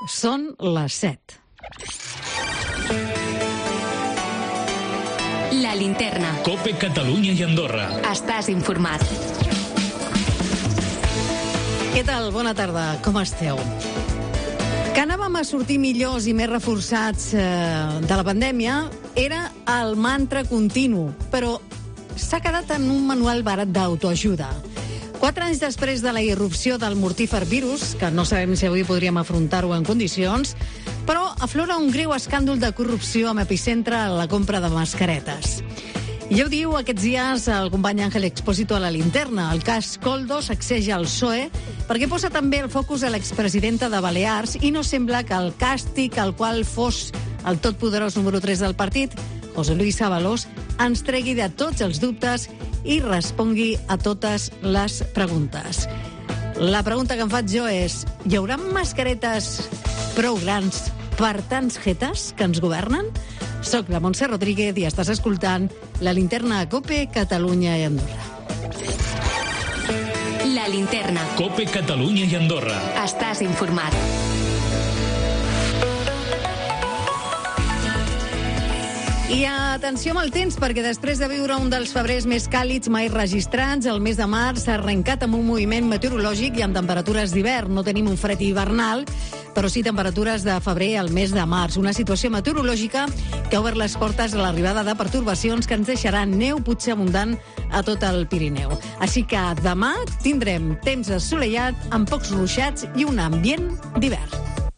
Són les 7. La Linterna. COPE Catalunya i Andorra. Estàs informat. Què tal? Bona tarda. Com esteu? Que anàvem a sortir millors i més reforçats de la pandèmia era el mantra continu, però s'ha quedat en un manual barat d'autoajuda. 4 anys després de la irrupció del mortífer virus, que no sabem si avui podríem afrontar-ho en condicions, però aflora un greu escàndol de corrupció amb epicentre a la compra de mascaretes. Ja ho diu aquests dies el company Àngel Expósito a la Linterna. El cas Koldo sacseja el PSOE perquè posa també el focus a l'expresidenta de Balears i no sembla que el càstig al qual fos el totpoderós número 3 del partit, José Luis Ábalos, ens tregui de tots els dubtes i respongui a totes les preguntes. La pregunta que em faig jo és: hi haurà mascaretes prou grans per tants jetes que ens governen? Soc la Montse Rodríguez i estàs escoltant La Linterna a COPE Catalunya i Andorra. La Linterna. COPE Catalunya i Andorra. Estàs informat. I atenció amb el temps, perquè després de viure un dels febrers més càlids mai registrats, el mes de març s'ha arrencat amb un moviment meteorològic i amb temperatures d'hivern. No tenim un fred hivernal, però sí temperatures de febrer al mes de març. Una situació meteorològica que ha obert les portes a l'arribada de pertorbacions que ens deixaran neu potser abundant a tot el Pirineu. Així que demà tindrem temps assolellat, amb pocs ruixats i un ambient d'hivern.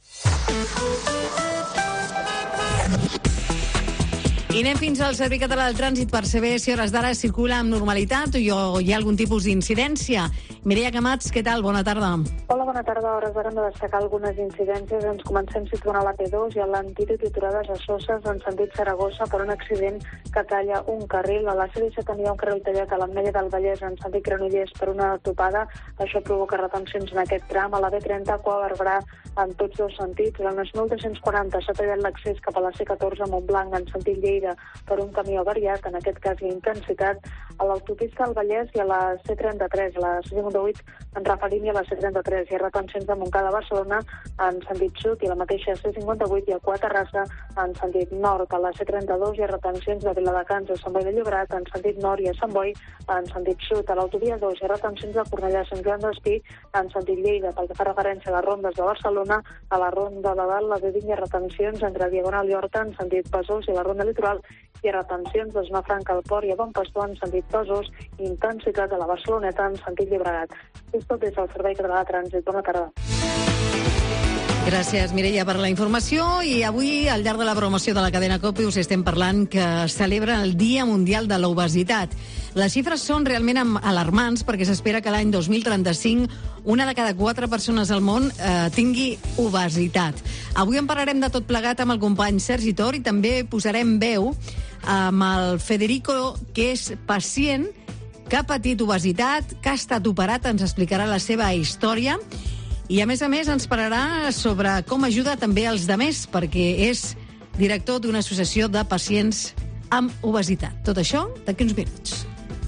I anem fins al Servei Català del Trànsit per saber si hores d'ara circula amb normalitat o hi ha algun tipus d'incidència. Mireia Camats, què tal? Bona tarda. Hola, bona tarda. A hores d'ara hem de destacar algunes incidències. Ens comencem situant a l'AP2 i a l'antídot i aturades a Soses en sentit Saragossa per un accident que talla un carril. A la C-17 tenia un carril tallat a l'Ametlla del Vallès en sentit Granollers per una topada. Això provoca retencions en aquest tram. A la B30, Cua Barberà en tots dos sentits. A les 940 s'ha tallat l'accés cap a la C14 a Montblanc en sentit Lleida per un camió variat, en aquest cas la intensitat. A l'autopista del Vallès i a la C33, a la C58 ens referim i a la C33. Hi ha retencions de Montcada a Barcelona en sentit sud i la mateixa C58 i a Cua Terrassa en sentit nord. A la C32 hi ha retencions de Viladecans a Sant Boi de Llobregat en sentit nord i a Sant Boi en sentit sud. A l'autovia 2 hi ha retencions de Cornellà a Sant Joan d'Espí en sentit Lleida. Pel que fa referència a les rondes de Barcelona, a la ronda de dalt, la D20 hi ha retencions entre Diagonal i Horta en sentit Besòs i la ronda litoral hi ha retencions de Zona Franca al Port i a Bon Pastor en sentit Besòs i intensitat a la Barceloneta en sentit Llobregat. És tot des del Servei Català de Trànsit. Bona tarda. Gràcies, Mireia, per la informació. I avui, al llarg de la promoció de la cadena COPE, us estem parlant que celebra el Dia Mundial de l'Obesitat. Les xifres són realment alarmants perquè s'espera que l'any 2035 una de cada 4 persones al món tingui obesitat. Avui en parlarem de tot plegat amb el company Sergi Tor i també posarem veu amb el Federico, que és pacient, que ha patit obesitat, que ha estat operat, ens explicarà la seva història. I, a més, ens parlarà sobre com ajuda també els demés, perquè és director d'una associació de pacients amb obesitat. Tot això d'aquí uns minuts.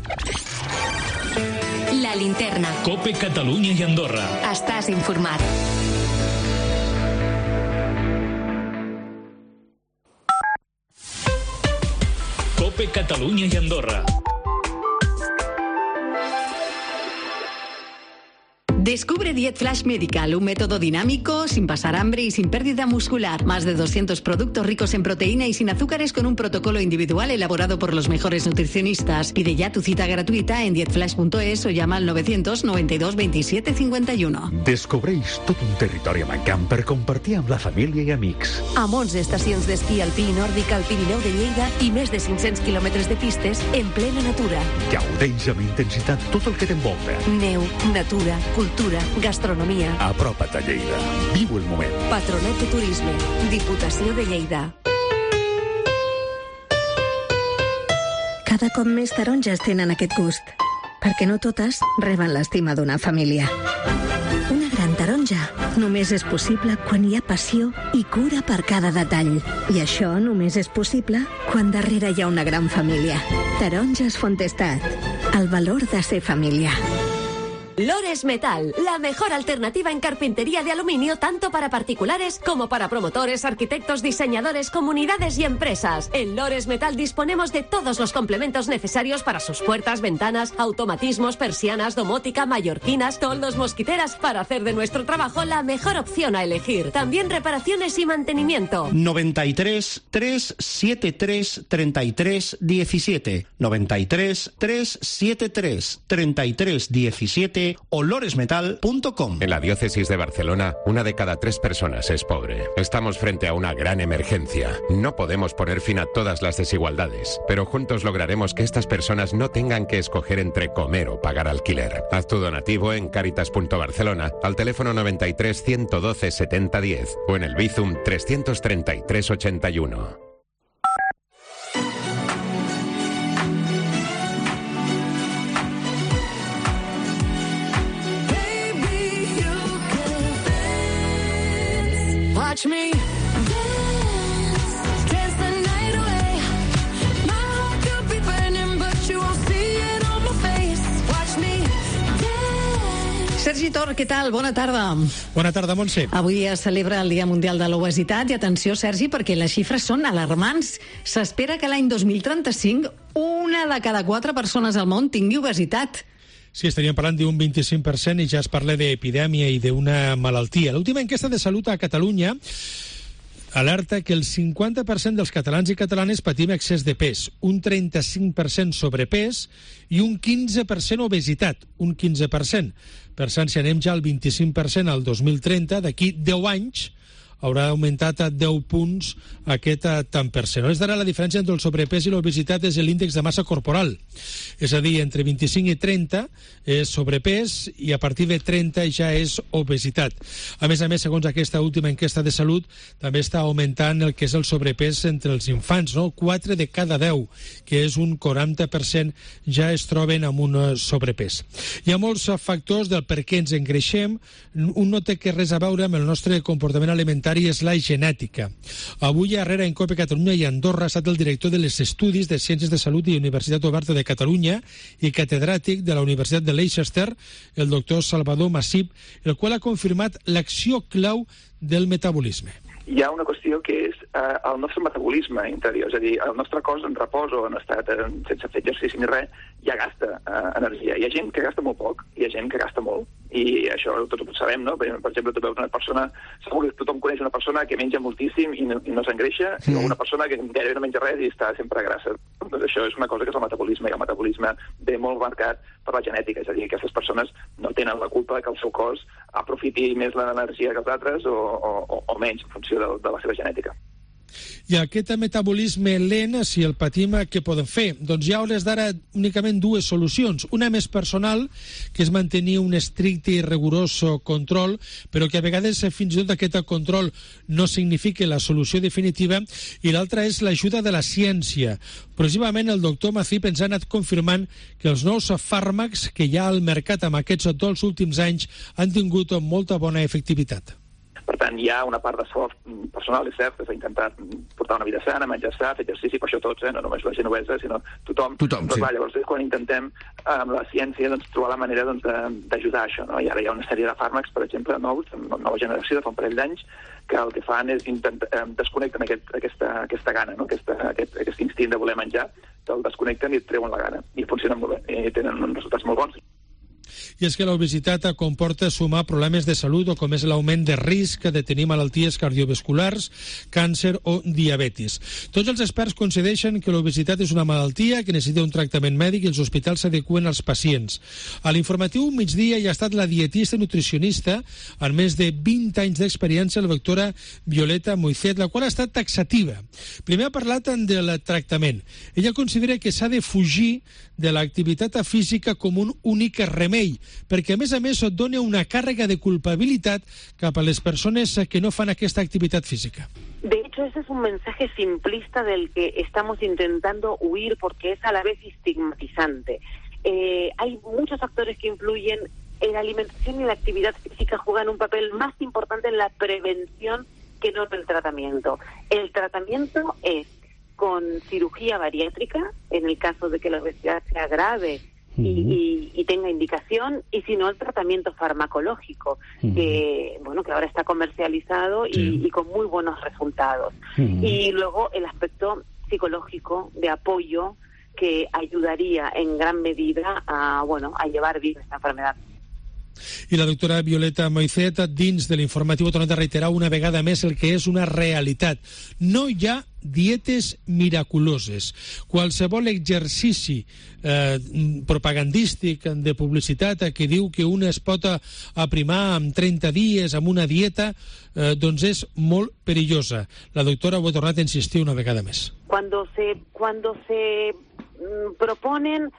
La Linterna. COPE Catalunya i Andorra. Estàs informat. COPE Catalunya i Andorra. Descubre Diet Flash Medical, un método dinámico, sin pasar hambre y sin pérdida muscular. Más de 200 productos ricos en proteína y sin azúcares con un protocolo individual elaborado por los mejores nutricionistas. Pide ya tu cita gratuita en dietflash.es o llama al 992 27 51. Descobreix tot un territori mancant per compartir amb la família i amics. Amb 11 estacions d'esquí alpí i nòrdic al Pirineu de Lleida i més de 500 quilòmetres de pistes en plena natura. Gaudeix amb intensitat tot el que t'envolta. Neu, natura, cultura, gastronomia. Apropa't a Lleida. Viu el moment. Patronat de Turisme. Diputació de Lleida. Cada cop més taronges tenen aquest gust, perquè no totes reben l'estima d'una família. Una gran taronja només és possible quan hi ha passió i cura per cada detall. I això només és possible quan darrere hi ha una gran família. Taronges Fontestat. El valor de ser família. Lores Metal, la mejor alternativa en carpintería de aluminio tanto para particulares como para promotores, arquitectos, diseñadores, comunidades y empresas. En Lores Metal disponemos de todos los complementos necesarios para sus puertas, ventanas, automatismos, persianas, domótica, mallorquinas, toldos, mosquiteras, para hacer de nuestro trabajo la mejor opción a elegir. También reparaciones y mantenimiento. 93 373 33 17 93 373 33 17 o loresmetal.com. En la diócesis de Barcelona, 1 de cada 3 personas es pobre. Estamos frente a una gran emergencia. No podemos poner fin a todas las desigualdades, pero juntos lograremos que estas personas no tengan que escoger entre comer o pagar alquiler. Haz tu donativo en caritas.barcelona al teléfono 93 112 70 10 o en el Bizum 333 81. Watch me dance the night away. My heart could be burning, but you won't see it on my face. Watch me dance. Sergi Tor, què tal? Bona tarda. Bona tarda, Montse. Avui es celebra el Dia Mundial de l'Obesitat i atenció, Sergi, perquè les xifres són alarmants. S'espera que l'any 2035 1 de cada 4 persones al món tingui obesitat. Sí, estaríem parlant d'un 25% i ja es parla d'epidèmia i d'una malaltia. L'última enquesta de salut a Catalunya alerta que el 50% dels catalans i catalanes patim excés de pes, un 35% sobrepès i un 15% obesitat, un 15%. Per tant, si anem ja al 25% al 2030, d'aquí 10 anys haurà augmentat a 10 punts aquest tant per cent. És d'ara la diferència entre el sobrepès i l'obesitat és l'índex de massa corporal. És a dir, entre 25 i 30 és sobrepès i a partir de 30 ja és obesitat. A més, segons aquesta última enquesta de salut, també està augmentant el que és el sobrepès entre els infants, no? 4 de cada 10, que és un 40%, ja es troben amb un sobrepès. Hi ha molts factors del per què ens engreixem. Un no té res a veure amb el nostre comportament alimentari, és la genètica. Avui a Herrera, en COPE Catalunya i Andorra, ha estat el director de les Estudis de Ciències de Salut i Universitat Oberta de Catalunya i catedràtic de la Universitat de Leicester, el doctor Salvador Massip, el qual ha confirmat l'acció clau del metabolisme. Hi ha una qüestió que és el nostre metabolisme interior, és a dir, el nostre cos en repòs o en estat sense fer exercici ni res, ja gasta energia. Hi ha gent que gasta molt poc, hi ha gent que gasta molt. I això tots ho sabem, no? Per exemple, tu veus una persona, segur que tothom coneix una persona que menja moltíssim i no s'engreixa, o una persona que gairebé no menja res i està sempre grassa. Doncs això és una cosa que és el metabolisme, i el metabolisme ve molt marcat per la genètica, és a dir, que aquestes persones no tenen la culpa que el seu cos aprofiti més l'energia que els altres o menys, en funció de la seva genètica. I aquest metabolisme lent, si el patim, què podem fer? Doncs hi ha hores d'ara únicament 2 solucions. Una més personal, que és mantenir un estricte i rigorós control, però que a vegades fins i tot aquest control no significa la solució definitiva, i l'altra és l'ajuda de la ciència. Progressivament el doctor Massip ens ha anat confirmant que els nous fàrmacs que hi ha al mercat amb aquests 2 últims anys han tingut molta bona efectivitat. Per tant, hi ha una part d'esforç personal, és cert, és intentar portar una vida sana, menjar sa, fer exercici, per això tots, no només la gent obesa, sinó tothom. Sí. Llavors és quan intentem, amb la ciència, trobar la manera d'ajudar a això. No? I ara hi ha una sèrie de fàrmacs, per exemple, nous, nova generació, de fa un parell d'anys, que el que fan és desconnecten aquesta gana, no? aquest instint de voler menjar, el desconnecten i et treuen la gana. I funcionen molt bé, i tenen uns resultats molt bons. I és que l'obesitat comporta sumar problemes de salut, o com és l'augment de risc de tenir malalties cardiovasculars, càncer o diabetis. Tots els experts coincideixen que l'obesitat és una malaltia que necessita un tractament mèdic i els hospitals s'adeqüen als pacients. A l'informatiu migdia hi ha estat la dietista i nutricionista amb més de 20 anys d'experiència, la doctora Violeta Moizet, la qual ha estat taxativa. Primer ha parlat del tractament. Ella considera que s'ha de fugir de l'activitat física com un únic remei, perquè a més et dona una càrrega de culpabilitat cap a les persones que no fan aquesta activitat física. De hecho, ese es un mensaje simplista del que estamos intentando huir porque es a la vez estigmatizante. Hay muchos factores que influyen. La alimentación y la actividad física juegan un papel más importante en la prevención que no en el tratamiento. El tratamiento es con cirugía bariátrica, en el caso de que la obesidad sea grave y tenga indicación, y si no, el tratamiento farmacológico, que ahora está comercializado y con muy buenos resultados. Y luego el aspecto psicológico de apoyo, que ayudaría en gran medida a llevar bien esta enfermedad. I la doctora Violeta Moizet, dins de l'informatiu, ha tornat a reiterar una vegada més el que és una realitat. No hi ha dietes miraculoses. Qualsevol exercici propagandístic de publicitat que diu que un es pot aprimar en 30 dies amb una dieta, doncs és molt perillosa. La doctora ho ha tornat a insistir una vegada més. Cuando se proponen,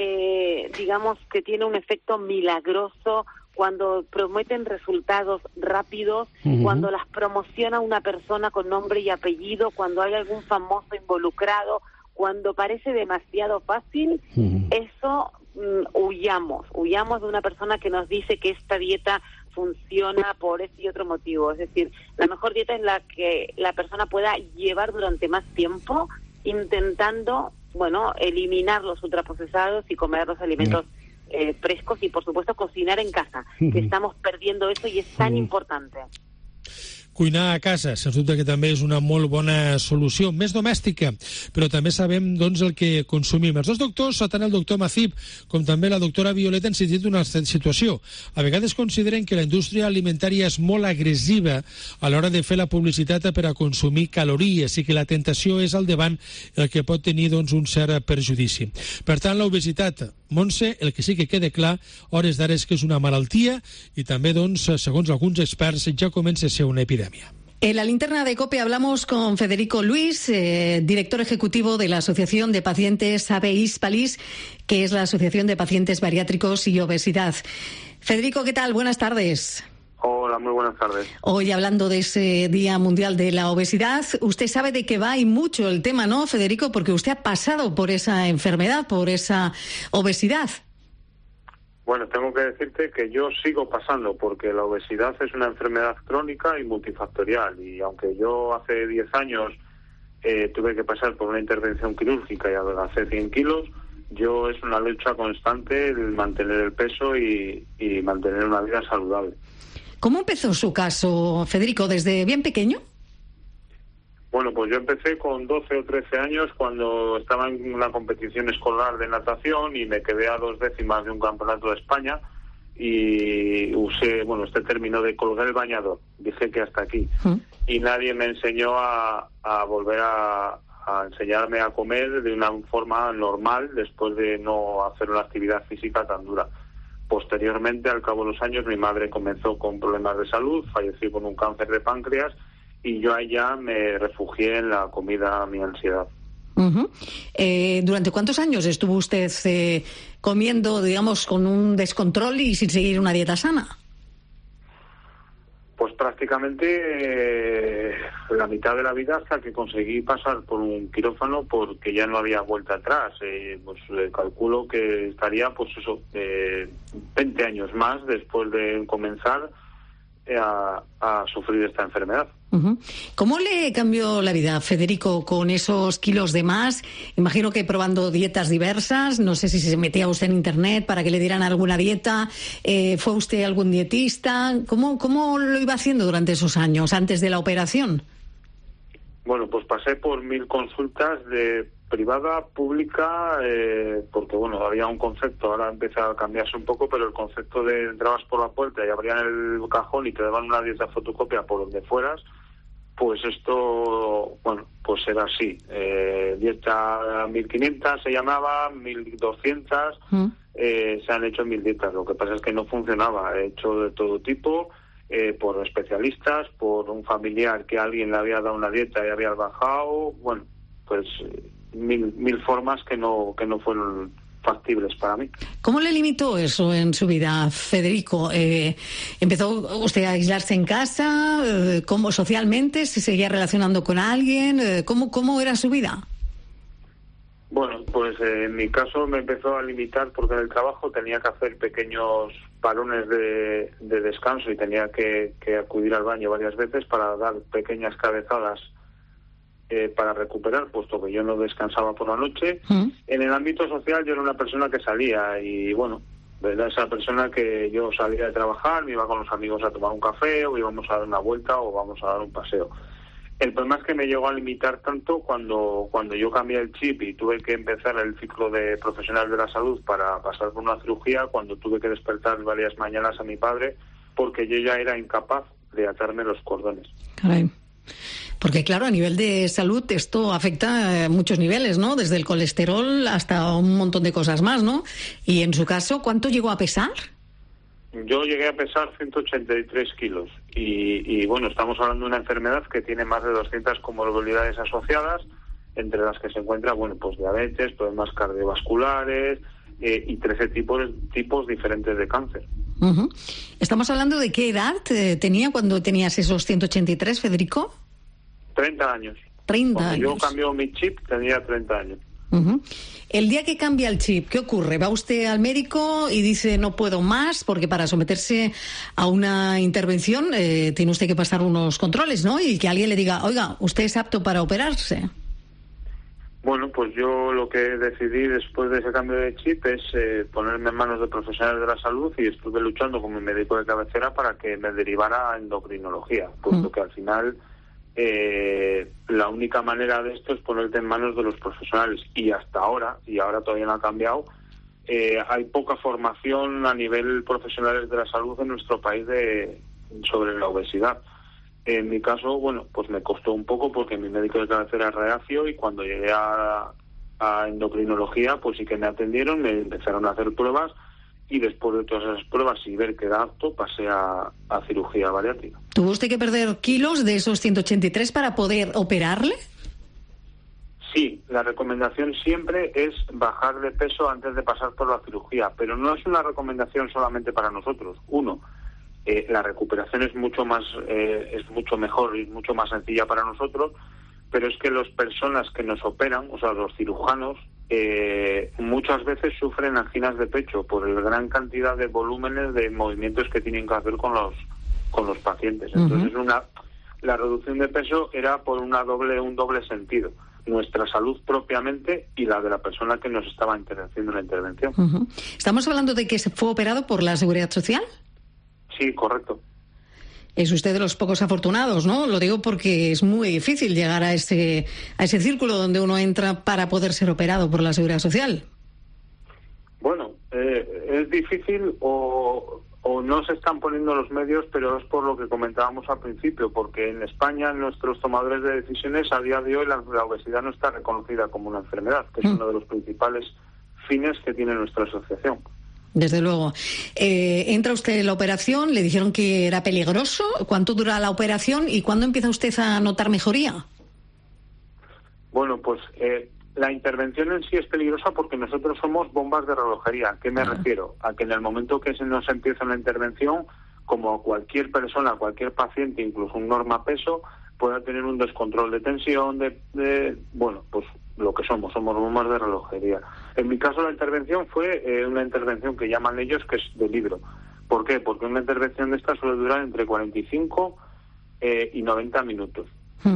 digamos que tiene un efecto milagroso, cuando prometen resultados rápidos, cuando las promociona una persona con nombre y apellido, cuando hay algún famoso involucrado, cuando parece demasiado fácil, eso huyamos de una persona que nos dice que esta dieta funciona por este y otro motivo. Es decir, la mejor dieta es la que la persona pueda llevar durante más tiempo, intentando eliminar los ultraprocesados y comer los alimentos frescos, y por supuesto cocinar en casa, que estamos perdiendo eso y es tan importante. Cuinar a casa, sens dubte que també és una molt bona solució, més domèstica, però també sabem el que consumim. Els dos doctors, tant el doctor Macip com també la doctora Violeta, han sentit una situació. A vegades consideren que la indústria alimentària és molt agressiva a l'hora de fer la publicitat per a consumir calories i que la tentació és al davant el que pot tenir un cert perjudici. Per tant, l'obesitat, Montse, el que sí que queda clar, hores d'ara, és que és una malaltia i també, segons alguns experts, ja comença a ser una epidèmia. En la linterna de COPE hablamos con Federico Luis, director ejecutivo de la Asociación de Pacientes AB-Hispalis, que es la Asociación de Pacientes Bariátricos y Obesidad. Federico, ¿qué tal? Buenas tardes. Hola, muy buenas tardes. Hoy, hablando de ese Día Mundial de la Obesidad, usted sabe de qué va y mucho el tema, ¿no, Federico? Porque usted ha pasado por esa enfermedad, por esa obesidad. Bueno, tengo que decirte que yo sigo pasando, porque la obesidad es una enfermedad crónica y multifactorial, y aunque yo hace 10 años tuve que pasar por una intervención quirúrgica y adelgacé 100 kilos, yo es una lucha constante el mantener el peso y mantener una vida saludable. ¿Cómo empezó su caso, Federico? ¿Desde bien pequeño? Bueno, pues yo empecé con 12 o 13 años cuando estaba en una competición escolar de natación y me quedé a 2 décimas de un campeonato de España y usé, este término de colgar el bañador. Dije que hasta aquí. Y nadie me enseñó a volver a enseñarme a comer de una forma normal después de no hacer una actividad física tan dura. Posteriormente, al cabo de los años, mi madre comenzó con problemas de salud, falleció con un cáncer de páncreas, y yo allá me refugié en la comida, mi ansiedad. ¿Durante cuántos años estuvo usted comiendo, digamos, con un descontrol y sin seguir una dieta sana? Pues prácticamente la mitad de la vida, hasta que conseguí pasar por un quirófano, porque ya no había vuelta atrás. Calculo que estaría 20 años más después de comenzar a sufrir esta enfermedad. ¿Cómo le cambió la vida, Federico, con esos kilos de más? Imagino que probando dietas diversas, no sé si se metía usted en internet para que le dieran alguna dieta, ¿fue usted algún dietista? ¿Cómo lo iba haciendo durante esos años, antes de la operación? Bueno, pues pasé por 1000 consultas de privada, pública, porque había un concepto, ahora empieza a cambiarse un poco, pero el concepto de entrabas por la puerta y abrían el cajón y te daban una dieta fotocopia por donde fueras, pues esto, pues era así. Dieta 1500 se llamaba, 1200, se han hecho 1000 dietas. Lo que pasa es que no funcionaba. He hecho de todo tipo, por especialistas, por un familiar que alguien le había dado una dieta y había bajado, pues mil formas que no fueron factibles para mí. ¿Cómo le limitó eso en su vida, Federico? ¿Empezó usted a aislarse en casa? ¿Cómo socialmente? ¿Se seguía relacionando con alguien? ¿Cómo era su vida? Bueno, pues en mi caso me empezó a limitar porque en el trabajo tenía que hacer pequeños parones de descanso y tenía que acudir al baño varias veces para dar pequeñas cabezadas para recuperar, puesto que yo no descansaba por la noche. En el ámbito social yo era una persona que salía y, bueno, era esa persona que yo salía de trabajar, me iba con los amigos a tomar un café o íbamos a dar una vuelta o vamos a dar un paseo. El problema es que me llegó a limitar tanto cuando yo cambié el chip y tuve que empezar el ciclo de profesional de la salud para pasar por una cirugía, cuando tuve que despertar varias mañanas a mi padre porque yo ya era incapaz de atarme los cordones. Caray. Porque claro, a nivel de salud esto afecta a muchos niveles, ¿no? Desde el colesterol hasta un montón de cosas más, ¿no? Y en su caso, ¿cuánto llegó a pesar? Yo llegué a pesar 183 kilos y bueno, estamos hablando de una enfermedad que tiene más de 200 comorbilidades asociadas, entre las que se encuentra, bueno, pues diabetes, problemas cardiovasculares y 13 tipos diferentes de cáncer. Uh-huh. ¿Estamos hablando de qué edad tenía cuando tenías esos 183, Federico? 30 años. 30 Cuando años. yo cambió mi chip tenía 30 años. Uh-huh. El día que cambia el chip, ¿qué ocurre? ¿Va usted al médico y dice no puedo más? Porque para someterse a una intervención tiene usted que pasar unos controles, ¿no? Y que alguien le diga, oiga, usted es apto para operarse. Bueno, pues yo lo que decidí después de ese cambio de chip es ponerme en manos de profesionales de la salud y estuve luchando con mi médico de cabecera para que me derivara a endocrinología, puesto que al final la única manera de esto es ponerte en manos de los profesionales y hasta ahora, y ahora todavía no ha cambiado, hay poca formación a nivel profesionales de la salud en nuestro país sobre la obesidad. En mi caso, bueno, pues me costó un poco porque mi médico de cabecera es reacio y cuando llegué a endocrinología, pues sí que me atendieron, me empezaron a hacer pruebas y después de todas esas pruebas y ver que era apto, pasé a cirugía bariátrica. ¿Tuvo usted que perder kilos de esos 183 para poder operarle? Sí, la recomendación siempre es bajar de peso antes de pasar por la cirugía, pero no es una recomendación solamente para nosotros. Uno, la recuperación es mucho mejor y mucho más sencilla para nosotros, pero es que las personas que nos operan, o sea, los cirujanos, muchas veces sufren anginas de pecho por la gran cantidad de volúmenes de movimientos que tienen que hacer con los pacientes. Entonces, la reducción de peso era por un doble sentido. Nuestra salud propiamente y la de la persona que nos estaba haciendo la intervención. Uh-huh. ¿Estamos hablando de que se fue operado por la Seguridad Social? Sí, correcto. Es usted de los pocos afortunados, ¿no? Lo digo porque es muy difícil llegar a ese círculo donde uno entra para poder ser operado por la Seguridad Social. Bueno, es difícil o no se están poniendo los medios, pero es por lo que comentábamos al principio, porque en España nuestros tomadores de decisiones a día de hoy la obesidad no está reconocida como una enfermedad, que es uno de los principales fines que tiene nuestra asociación. Desde luego. Entra usted en la operación, le dijeron que era peligroso. ¿Cuánto dura la operación y cuándo empieza usted a notar mejoría? Bueno, pues la intervención en sí es peligrosa porque nosotros somos bombas de relojería. ¿A qué me refiero? A que en el momento que se nos empieza una intervención, como cualquier persona, cualquier paciente, incluso un normapeso, pueda tener un descontrol de tensión, bueno, pues lo que somos bombas de relojería. En mi caso la intervención fue una intervención que llaman ellos que es de libro. ¿Por qué? Porque una intervención de esta suele durar entre 45 y 90 minutos.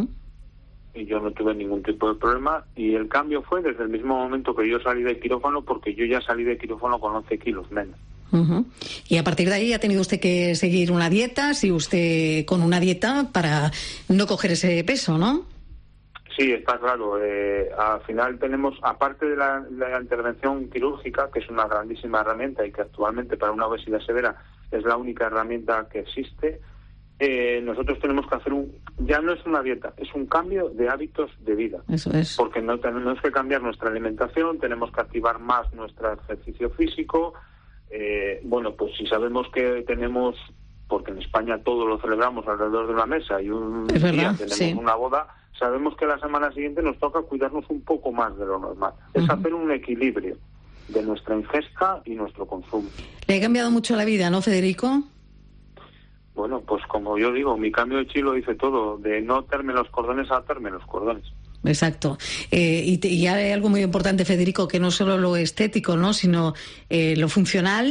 Y yo no tuve ningún tipo de problema y el cambio fue desde el mismo momento que yo salí de quirófano, porque yo ya salí de quirófano con 11 kilos menos. Uh-huh. Y a partir de ahí ha tenido usted que seguir una dieta, si usted con una dieta para no coger ese peso, ¿no? Sí, está claro. Al final tenemos, aparte de la intervención quirúrgica, que es una grandísima herramienta y que actualmente para una obesidad severa es la única herramienta que existe, nosotros tenemos que hacer ya no es una dieta, es un cambio de hábitos de vida. Eso es. Porque no tenemos que cambiar nuestra alimentación, tenemos que activar más nuestro ejercicio físico. Bueno, pues si sabemos que tenemos, porque en España todo lo celebramos alrededor de una mesa y un es día verdad, tenemos una boda, sabemos que la semana siguiente nos toca cuidarnos un poco más de lo normal. Es hacer un equilibrio de nuestra ingesta y nuestro consumo. Le ha cambiado mucho la vida, ¿no, Federico? Bueno, pues como yo digo, mi cambio de chip lo dice todo, de no atarme los cordones a atarme los cordones. Exacto. Y hay algo muy importante, Federico, que no solo lo estético, ¿no?, sino lo funcional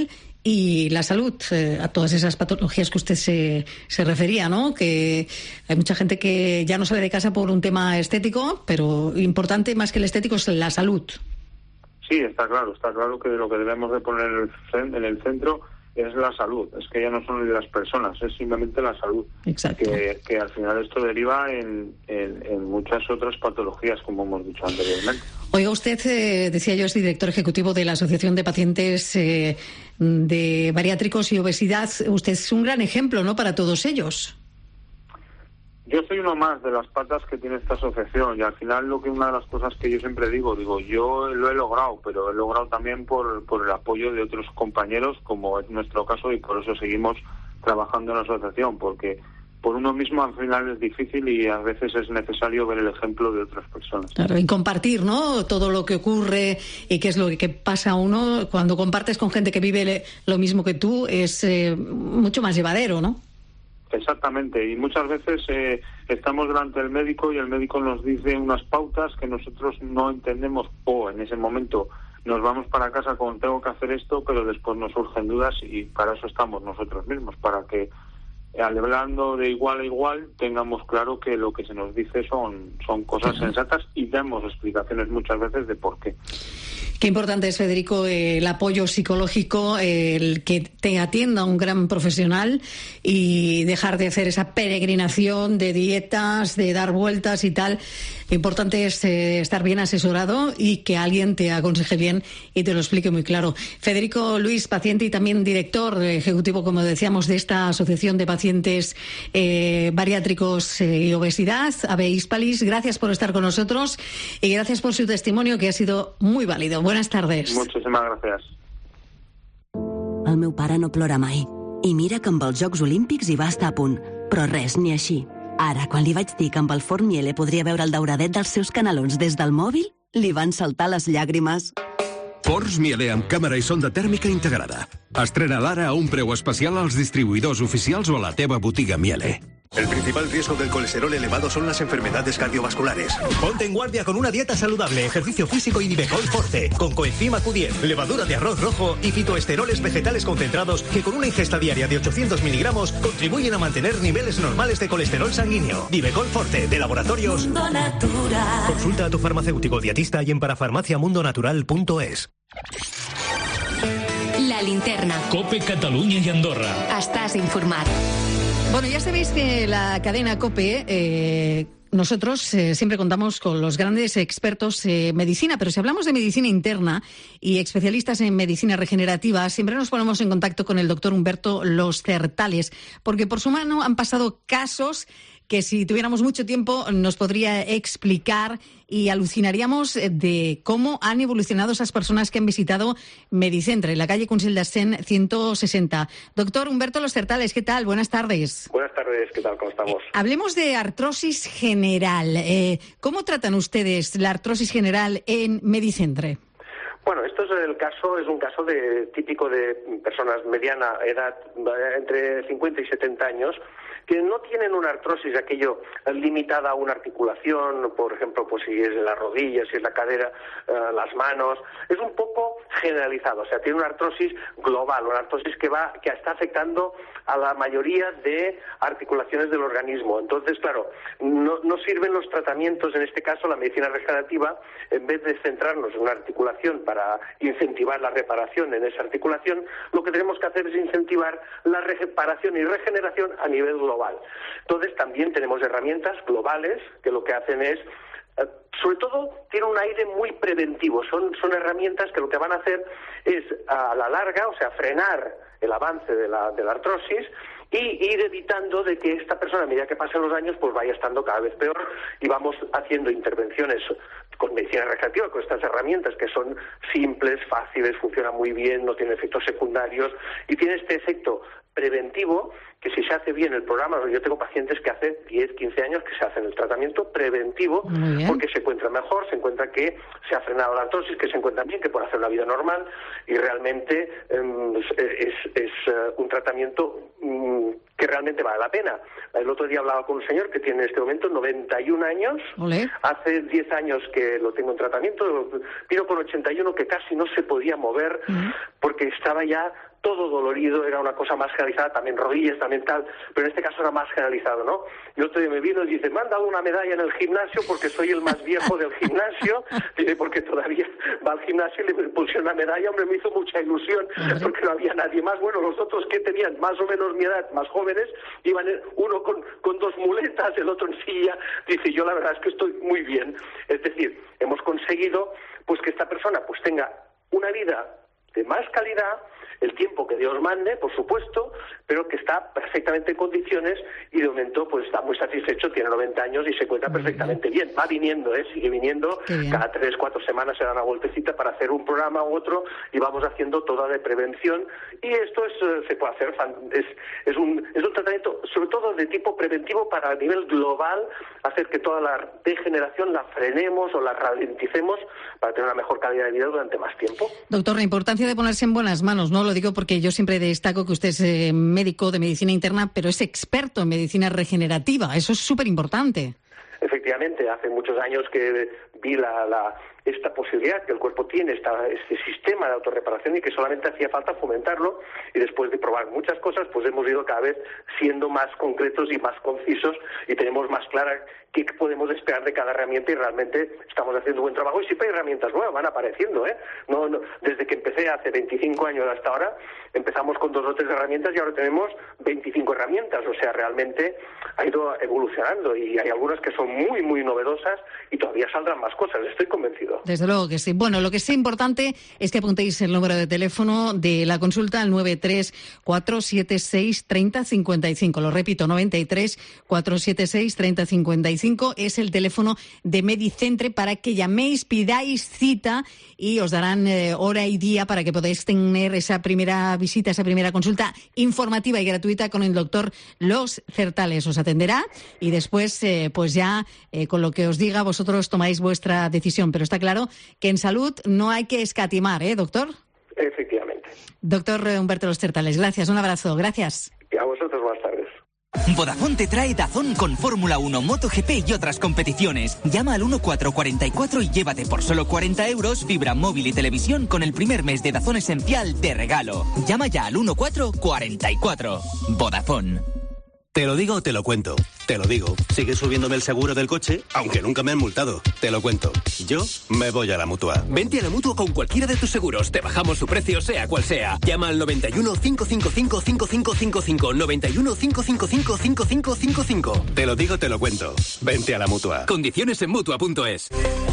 y la salud, a todas esas patologías que usted se refería, ¿no? Que hay mucha gente que ya no sale de casa por un tema estético, pero importante más que el estético es la salud. Sí, está claro que lo que debemos de poner en el centro es la salud. Es que ya no son las personas, es simplemente la salud. Exacto. Que al final esto deriva en muchas otras patologías, como hemos dicho anteriormente. Oiga, usted, decía yo, es director ejecutivo de la Asociación de Pacientes de Bariátricos y Obesidad. Usted es un gran ejemplo, ¿no?, para todos ellos. Yo soy uno más de las patas que tiene esta asociación y al final una de las cosas que yo siempre digo, yo lo he logrado, pero he logrado también por el apoyo de otros compañeros, como es nuestro caso, y por eso seguimos trabajando en la asociación, porque por uno mismo al final es difícil y a veces es necesario ver el ejemplo de otras personas. Claro, y compartir, ¿no?, todo lo que ocurre y qué es lo que pasa a uno. Cuando compartes con gente que vive lo mismo que tú, es mucho más llevadero, ¿no? Exactamente, y muchas veces estamos delante del médico y el médico nos dice unas pautas que nosotros no entendemos, o en ese momento nos vamos para casa con tengo que hacer esto, pero después nos surgen dudas y para eso estamos nosotros mismos, para que hablando de igual a igual tengamos claro que lo que se nos dice son cosas sensatas y damos explicaciones muchas veces de por qué. Qué importante es, Federico, el apoyo psicológico, el que te atienda un gran profesional y dejar de hacer esa peregrinación de dietas, de dar vueltas y tal. Lo importante es estar bien asesorado y que alguien te aconseje bien y te lo explique muy claro. Federico Luis, paciente y también director ejecutivo, como decíamos, de esta Asociación de Pacientes Bariátricos y Obesidad, AVE Hispalis, gracias por estar con nosotros y gracias por su testimonio, que ha sido muy válido. Buenas tardes. Muchísimas gracias. El meu pare no plora mai. I mira que amb els Jocs Olímpics hi va estar a punt. Però res, ni així. Ara, quan li vaig dir que amb el forn Miele podria veure el dauradet dels seus canelons des del mòbil, li van saltar les llàgrimes. Forns Miele amb càmera i sonda tèrmica integrada. Estrena l'ara a un preu especial als distribuïdors oficials o a la teva botiga Miele. El principal riesgo del colesterol elevado son las enfermedades cardiovasculares. Ponte en guardia con una dieta saludable, ejercicio físico y Nivecol Forte, con coenzima Q10, levadura de arroz rojo y fitoesteroles vegetales concentrados que con una ingesta diaria de 800 miligramos contribuyen a mantener niveles normales de colesterol sanguíneo. Nivecol Forte, de Laboratorios Mundo Natural. Consulta a tu farmacéutico dietista y en parafarmaciamundonatural.es. La linterna. COPE Catalunya y Andorra. Estás informado. Bueno, ya sabéis que la cadena COPE, nosotros siempre contamos con los grandes expertos en medicina, pero si hablamos de medicina interna y especialistas en medicina regenerativa, siempre nos ponemos en contacto con el doctor Humberto Los Certales, porque por su mano han pasado casos que si tuviéramos mucho tiempo nos podría explicar y alucinaríamos de cómo han evolucionado esas personas que han visitado Medicentre, en la calle Consell d'Assent 160. Doctor Humberto Los Certales, ¿qué tal? Buenas tardes. Buenas tardes, ¿qué tal? ¿Cómo estamos? Hablemos de artrosis general. ¿Cómo tratan ustedes la artrosis general en Medicentre? Bueno, esto es un caso típico de personas mediana edad, entre 50 y 70 años, que no tienen una artrosis, aquello limitada a una articulación, por ejemplo, pues si es la rodilla, si es la cadera, las manos, es un poco generalizado, o sea, tiene una artrosis global, una artrosis que está afectando a la mayoría de articulaciones del organismo. Entonces, claro, no sirven los tratamientos, en este caso la medicina regenerativa, en vez de centrarnos en una articulación para incentivar la reparación en esa articulación, lo que tenemos que hacer es incentivar la reparación y regeneración a nivel global. Entonces también tenemos herramientas globales que lo que hacen es, sobre todo, tiene un aire muy preventivo. Son herramientas que lo que van a hacer es, a la larga, o sea, frenar el avance de la artrosis y ir evitando de que esta persona, a medida que pasen los años, pues vaya estando cada vez peor, y vamos haciendo intervenciones con medicina regenerativa, con estas herramientas que son simples, fáciles, funcionan muy bien, no tienen efectos secundarios y tiene este efecto preventivo que si se hace bien el programa, yo tengo pacientes que hace 10, 15 años que se hacen el tratamiento preventivo porque se encuentra mejor, se encuentra que se ha frenado la artrosis, que se encuentra bien, que puede hacer una vida normal y realmente es un tratamiento que realmente vale la pena. El otro día hablaba con un señor que tiene en este momento 91 años, hace 10 años que lo tengo en tratamiento, vino con 81 que casi no se podía mover porque estaba ya todo dolorido, era una cosa más generalizada, también rodillas, también tal, pero en este caso era más generalizado, ¿no? Y otro día me vino y dice, me han dado una medalla en el gimnasio porque soy el más viejo del gimnasio, dice, porque todavía va al gimnasio y le pusieron una medalla, hombre, me hizo mucha ilusión, porque no había nadie más. Bueno, los otros que tenían más o menos mi edad, más jóvenes, iban uno con 2 muletas, el otro en silla, dice, yo la verdad es que estoy muy bien. Es decir, hemos conseguido pues que esta persona pues tenga una vida de más calidad, el tiempo que Dios mande, por supuesto, pero que está perfectamente en condiciones y de momento pues está muy satisfecho, tiene 90 años y se encuentra perfectamente bien. Va viniendo, sigue viniendo, cada 3-4 semanas se da una vueltecita para hacer un programa u otro y vamos haciendo toda de prevención y esto se puede hacer, es un tratamiento sobre todo de tipo preventivo para a nivel global hacer que toda la degeneración la frenemos o la ralenticemos para tener una mejor calidad de vida durante más tiempo. Doctor, la importancia de ponerse en buenas manos, ¿no? Lo digo porque yo siempre destaco que usted es médico de medicina interna, pero es experto en medicina regenerativa. Eso es súper importante. Efectivamente, hace muchos años que vi esta posibilidad que el cuerpo tiene, este sistema de autorreparación y que solamente hacía falta fomentarlo y después de probar muchas cosas, pues hemos ido cada vez siendo más concretos y más concisos y tenemos más clara qué podemos esperar de cada herramienta y realmente estamos haciendo buen trabajo y siempre hay herramientas nuevas, van apareciendo, No, desde que empecé hace 25 años hasta ahora, empezamos con 2 o 3 herramientas y ahora tenemos 25 herramientas, o sea, realmente ha ido evolucionando y hay algunas que son muy, muy novedosas y todavía saldrán más cosas, estoy convencido. Desde luego que sí. Bueno, lo que es importante es que apuntéis el número de teléfono de la consulta al 93-476-3055. Lo repito, 93-476-3055 es el teléfono de Medicentre para que llaméis, pidáis cita y os darán hora y día para que podáis tener esa primera visita, esa primera consulta informativa y gratuita con el doctor Los Certales. Os atenderá y después, pues ya con lo que os diga, vosotros tomáis vuestra decisión. Pero está claro que en salud no hay que escatimar, doctor? Efectivamente. Doctor Humberto Los Certales, gracias. Un abrazo. Gracias. Y a vosotros, buenas tardes. Vodafone te trae DAZN con Fórmula 1, MotoGP y otras competiciones. Llama al 1444 y llévate por solo 40 euros fibra móvil y televisión con el primer mes de DAZN Esencial de regalo. Llama ya al 1444. Vodafone. Te lo digo o te lo cuento. Te lo digo. Sigue subiéndome el seguro del coche, aunque nunca me han multado. Te lo cuento. Yo me voy a la Mutua. Vente a la Mutua con cualquiera de tus seguros. Te bajamos su precio, sea cual sea. Llama al 91 555 5555. 91 555 5555. Te lo digo, te lo cuento. Vente a la Mutua. Condiciones en Mutua.es.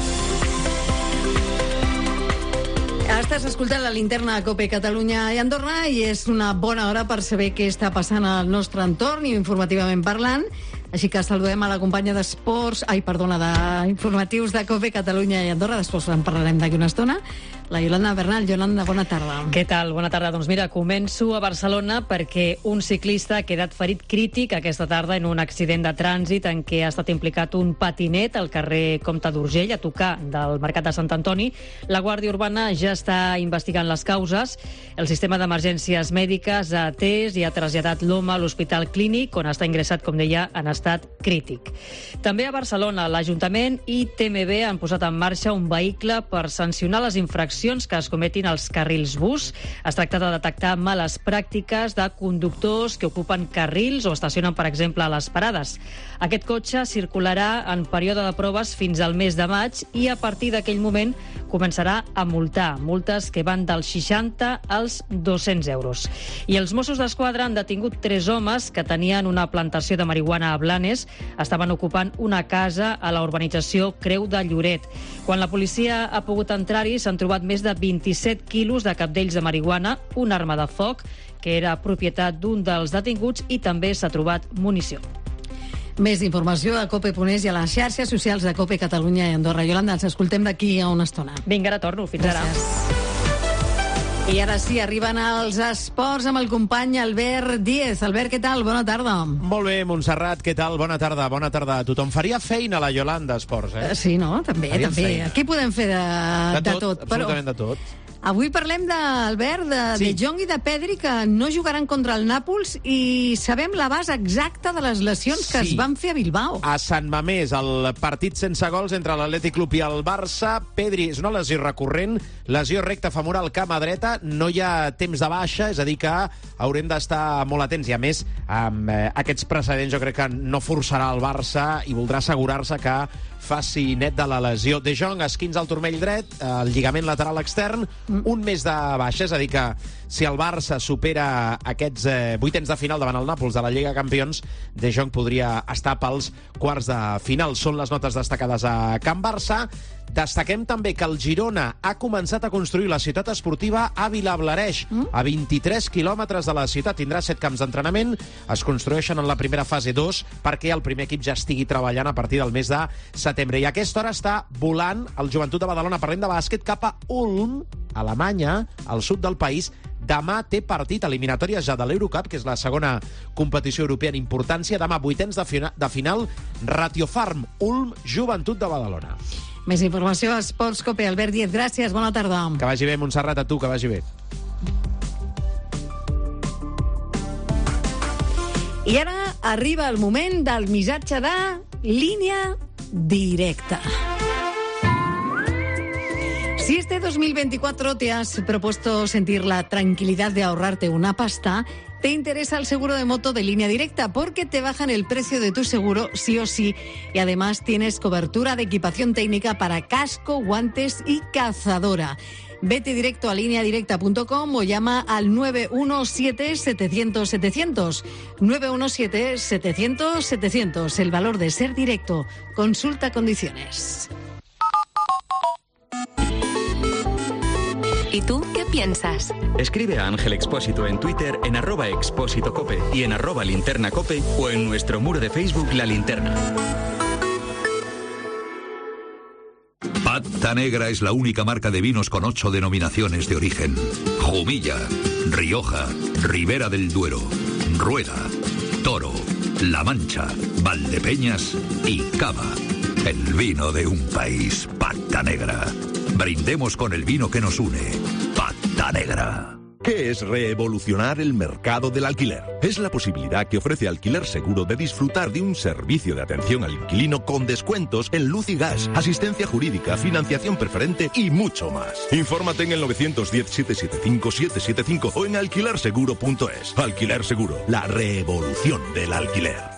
Estàs escoltant la linterna a COPE Catalunya i Andorra i és una bona hora per saber què està passant al nostre entorn i informativament parlant. Així que saludem a la companya d'informatius de COPE Catalunya i Andorra. Després en parlarem d'aquí una estona. La Yolanda Bernal. Yolanda, bona tarda. Què tal? Bona tarda. Doncs mira, començo a Barcelona perquè un ciclista ha quedat ferit crític aquesta tarda en un accident de trànsit en què ha estat implicat un patinet al carrer Comte d'Urgell, a tocar del Mercat de Sant Antoni. La Guàrdia Urbana ja està investigant les causes. El sistema d'emergències mèdiques ha atès i ha traslladat l'home a l'Hospital Clínic, on està ingressat, com deia, en estat crític. També a Barcelona, l'Ajuntament i TMB han posat en marxa un vehicle per sancionar les infraccions que es cometin als carrils bus. Es tracta de detectar males pràctiques de conductors que ocupen carrils o estacionen, per exemple, a les parades. Aquest cotxe circularà en període de proves fins al mes de maig i a partir d'aquell moment començarà a multar. Multes que van dels 60 als 200 euros. I els Mossos d'Esquadra han detingut 3 homes que tenien una plantació de marihuana a Blanes. Estaven ocupant una casa a la urbanització Creu de Lloret. Quan la policia ha pogut entrar-hi, s'han trobat més de 27 quilos de cabdells de marihuana, una arma de foc, que era propietat d'un dels detinguts, i també s'ha trobat munició. Més informació a COPE.es i a les xarxes socials de COPE Catalunya i Andorra. Yolanda, ens escoltem d'aquí a una estona. Vinga, ara torno. Fins ara. I ara sí, arriben els esports amb el company Albert Díez. Albert, què tal? Bona tarda. Molt bé, Montserrat, què tal? Bona tarda, bona tarda a tothom. Faria feina la Yolanda Esports, Sí, no? També. Faria feina. Què podem fer de tot? Absolutament de tot. Avui parlem d'Albert, de Jong i de Pedri, que no jugaran contra el Nàpols, i sabem l'abast exacte de les lesions que es van fer a Bilbao. A Sant Mamés, el partit sense gols entre l'Atlètic Club i el Barça. Pedri és una lesió recurrent, lesió recta femoral cama dreta, no hi ha temps de baixa, és a dir que haurem d'estar molt atents, i a més, amb aquests precedents jo crec que no forçarà el Barça i voldrà assegurar-se que faci net de la lesió. De Jong, esquins al turmell dret, el lligament lateral extern, un mes de baixa, és a dir que si el Barça supera aquests vuitens de final davant el Nàpols de la Lliga Campions, De Jong podria estar pels quarts de final. Són les notes destacades a Can Barça. Destaquem també que el Girona ha començat a construir la ciutat esportiva a Vilablareix, a 23 quilòmetres de la ciutat. Tindrà 7 camps d'entrenament, es construeixen en la primera fase 2 perquè el primer equip ja estigui treballant a partir del mes de setembre. I a aquesta hora està volant el Joventut de Badalona, parlem de bàsquet, cap a Ulm, Alemanya, al sud del país. Demà té partit, eliminatòries ja de l'Eurocup, que és la segona competició europea en importància. Demà, vuitens de final, Ratiofarm, Ulm, Joventut de Badalona. Més informació a Esports Cope. Albert Díez, gràcies, bona tarda. Que vagi bé, Montserrat, a tu, que vagi bé. I ara arriba el moment del missatge de Línia Directa. Si este 2024 te has propuesto sentir la tranquilidad de ahorrarte una pasta, te interesa el seguro de moto de Línea Directa porque te bajan el precio de tu seguro sí o sí, y además tienes cobertura de equipación técnica para casco, guantes y cazadora. Vete directo a lineadirecta.com o llama al 917-700-700. 917-700-700. El valor de ser directo. Consulta condiciones. ¿Y tú qué piensas? Escribe a Ángel Expósito en Twitter en @expósitocope y en @linternacope o en nuestro muro de Facebook La Linterna. Pata Negra es la única marca de vinos con 8 denominaciones de origen. Jumilla, Rioja, Ribera del Duero, Rueda, Toro, La Mancha, Valdepeñas y Cava. El vino de un país, Pata Negra. Brindemos con el vino que nos une. Pata Negra. ¿Qué es revolucionar el mercado del alquiler? Es la posibilidad que ofrece Alquiler Seguro de disfrutar de un servicio de atención al inquilino con descuentos en luz y gas, asistencia jurídica, financiación preferente y mucho más. Infórmate en el 910-775-775 o en alquilerseguro.es. Alquiler Seguro, la revolución del alquiler.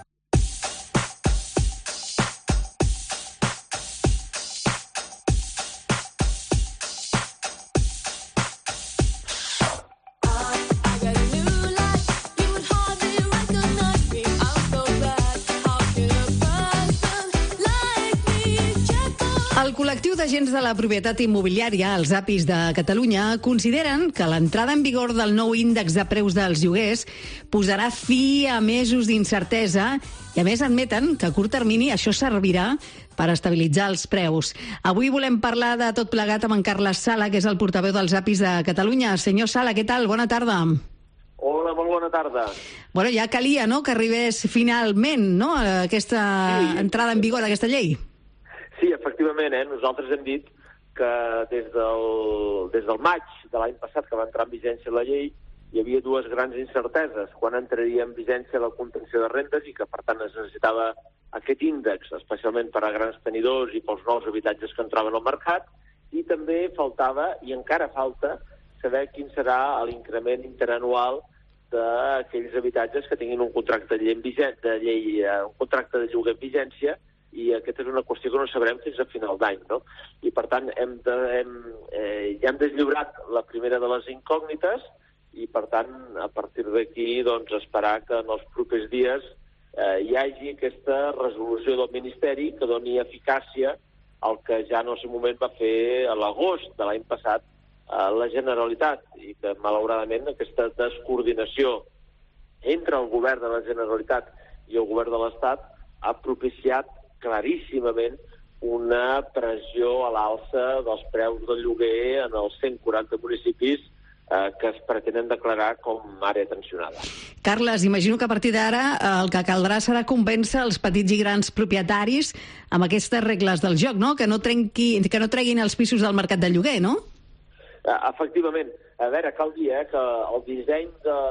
El col·lectiu d'agents de la propietat immobiliària, els APIs de Catalunya, consideren que l'entrada en vigor del nou índex de preus dels lloguers posarà fi a mesos d'incertesa i, a més, admeten que a curt termini això servirà per estabilitzar els preus. Avui volem parlar de tot plegat amb en Carles Sala, que és el portaveu dels APIs de Catalunya. Senyor Sala, què tal? Bona tarda. Hola, molt bona tarda. Bueno, ja calia, no?, que arribés finalment, no?, aquesta entrada en vigor d'aquesta llei. Sí, efectivament, nosaltres hem dit que des del maig de l'any passat, que va entrar en vigència la llei, hi havia dues grans incerteses. Quan entraria en vigència la contenció de rendes i que, per tant, es necessitava aquest índex, especialment per a grans tenidors i pels nous habitatges que entraven al mercat, i també faltava, i encara falta, saber quin serà l'increment interanual d'aquells habitatges que tinguin un contracte de lloguer en vigència, i aquesta és una qüestió que no sabrem fins a final d'any, no? I, per tant, ja hem deslliurat la primera de les incògnites i, per tant, a partir d'aquí, doncs, esperar que en els propers dies hi hagi aquesta resolució del Ministeri que doni eficàcia al que ja en el seu moment va fer a l'agost de l'any passat la Generalitat, i que, malauradament, aquesta descoordinació entre el govern de la Generalitat i el govern de l'Estat ha propiciat claríssimament una pressió a l'alça dels preus del lloguer en els 140 municipis que es pretenen declarar com àrea tensionada. Carles, imagino que a partir d'ara el que caldrà serà convèncer els petits i grans propietaris amb aquestes regles del joc, no?, que no treguin els pisos del mercat de lloguer, no? Efectivament. A veure, cal dir que el disseny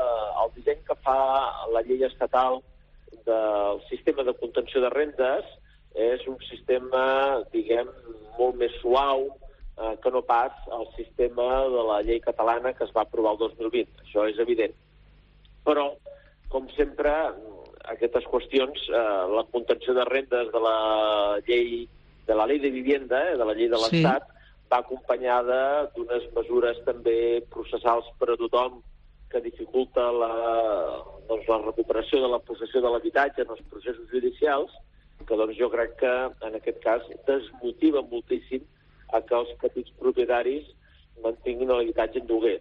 que fa la llei estatal del sistema de contenció de rendes és un sistema, diguem, molt més suau que no pas el sistema de la llei catalana que es va aprovar el 2020. Això és evident. Però, com sempre, aquestes qüestions, la contenció de rendes de la llei de vivienda, de la llei de l'Estat, va acompanyada d'unes mesures també processals per a tothom que dificulta la recuperació de la possessió de l'habitatge en els processos judicials, que doncs, jo crec que en aquest cas desmotiva moltíssim a que els petits propietaris mantinguin l'habitatge en lloguer.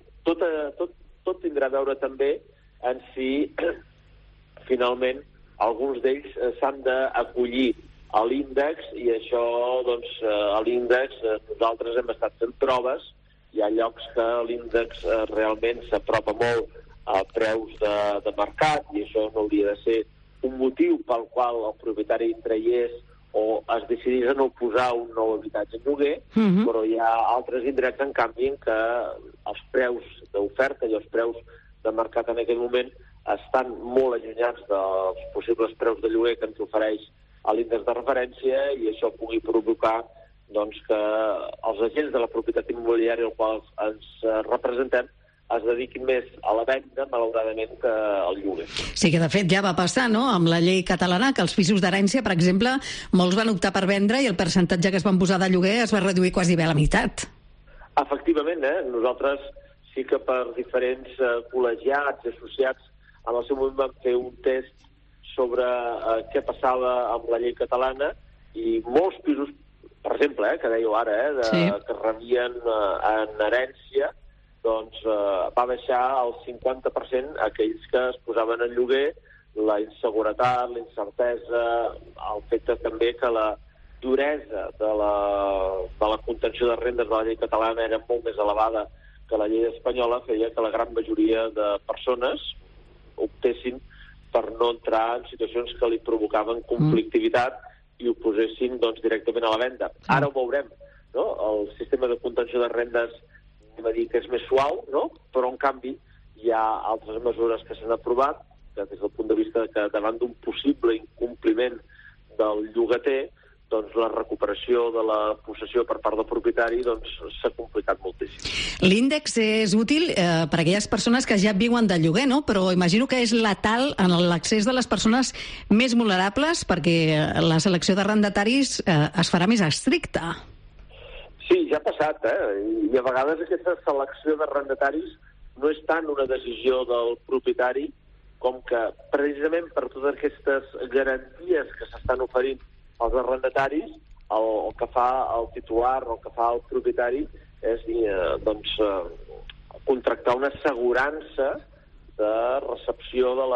Tot tindrà a veure també en si finalment alguns d'ells s'han d'acollir a l'índex, i això, doncs, a l'índex nosaltres hem estat fent proves. Hi ha llocs que l'índex realment s'apropa molt a preus de mercat, i això no hauria de ser un motiu pel qual el propietari traiés o es decidís a no posar un nou habitatge en lloguer, però hi ha altres indrets, en canvi, en què els preus d'oferta i els preus de mercat en aquell moment estan molt allunyats dels possibles preus de lloguer que ens ofereix a l'índex de referència, i això pugui provocar doncs, que els agents de la propietat immobiliària als quals ens representem es dediquin més a la venda, malauradament, que al lloguer. Sí que, de fet, ja va passar, no?, amb la llei catalana, que els pisos d'herència, per exemple, molts van optar per vendre i el percentatge que es van posar de lloguer es va reduir quasi bé a la meitat. Efectivament, nosaltres sí que per diferents col·legiats i associats en el seu moment vam fer un test sobre què passava amb la llei catalana, i molts pisos, per exemple, que dèieu ara, que rebien en herència, doncs va baixar el 50% aquells que es posaven en lloguer, la inseguretat, la incertesa, el fet també que la duresa de la contenció de rendes de la llei catalana era molt més elevada que la llei espanyola, feia que la gran majoria de persones optessin per no entrar en situacions que li provocaven conflictivitat i ho posessin doncs, directament a la venda. Ara ho veurem, no? El sistema de contenció de rendes, anem a dir que és més suau, no? Però en canvi hi ha altres mesures que s'han aprovat, que des del punt de vista que davant d'un possible incompliment del llogater, doncs la recuperació de la possessió per part del propietari doncs s'ha complicat moltíssim. L'índex és útil per a aquelles persones que ja viuen de lloguer, no? Però imagino que és letal en l'accés de les persones més vulnerables, perquè la selecció d'arrendataris es farà més estricta. Sí, ja ha passat, i a vegades aquesta selecció d'arrendataris no és tant una decisió del propietari com que precisament per totes aquestes garanties que s'estan oferint als arrendataris, el que fa el titular, el que fa el propietari és contractar una assegurança de recepció de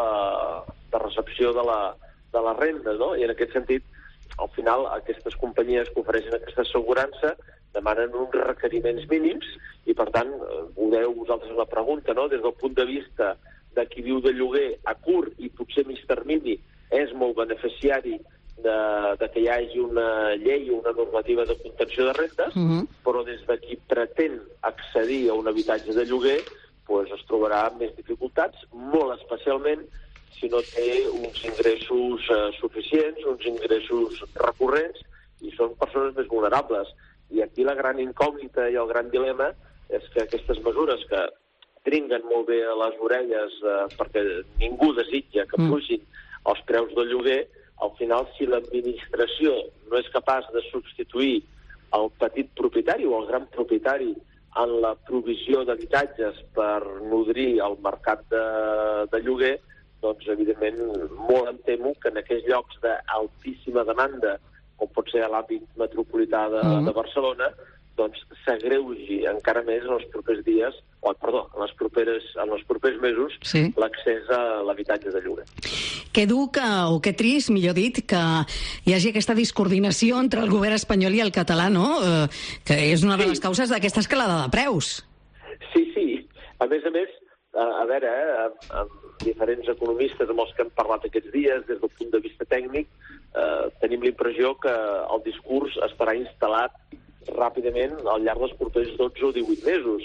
la renda, no? I en aquest sentit, al final, aquestes companyies que ofereixen aquesta assegurança demanen uns requeriments mínims i, per tant, ho dèieu vosaltres la pregunta, no? Des del punt de vista de qui viu de lloguer a curt i potser mig termini és molt beneficiari de que hi hagi una llei o una normativa de contenció de rendes, però des de qui pretén accedir a un habitatge de lloguer doncs es trobarà amb més dificultats, molt especialment si no té uns ingressos suficients, uns ingressos recurrents, i són persones més vulnerables. I aquí la gran incògnita i el gran dilema és que aquestes mesures que tringuen molt bé a les orelles perquè ningú desitja que pugin els preus del lloguer, al final, si l'administració no és capaç de substituir el petit propietari o el gran propietari en la provisió d'habitatges per nodrir el mercat de lloguer, doncs, evidentment, molt em temo que en aquells llocs d'altíssima demanda, com pot ser a l'àmbit metropolità de Barcelona, doncs s'agreugi encara més en els propers dies, en els propers mesos, l'accés a l'habitatge de lloguer. Que dur o que trist, millor dit, que hi hagi aquesta discoordinació entre el govern espanyol i el català, no? Que és una de les causes d'aquesta escalada de preus. Sí. A més, a veure, amb diferents economistes amb els que hem parlat aquests dies, des del punt de vista tècnic, tenim l'impressió que el discurs estarà instal·lat ràpidament al llarg dels propers 12 o 18 mesos.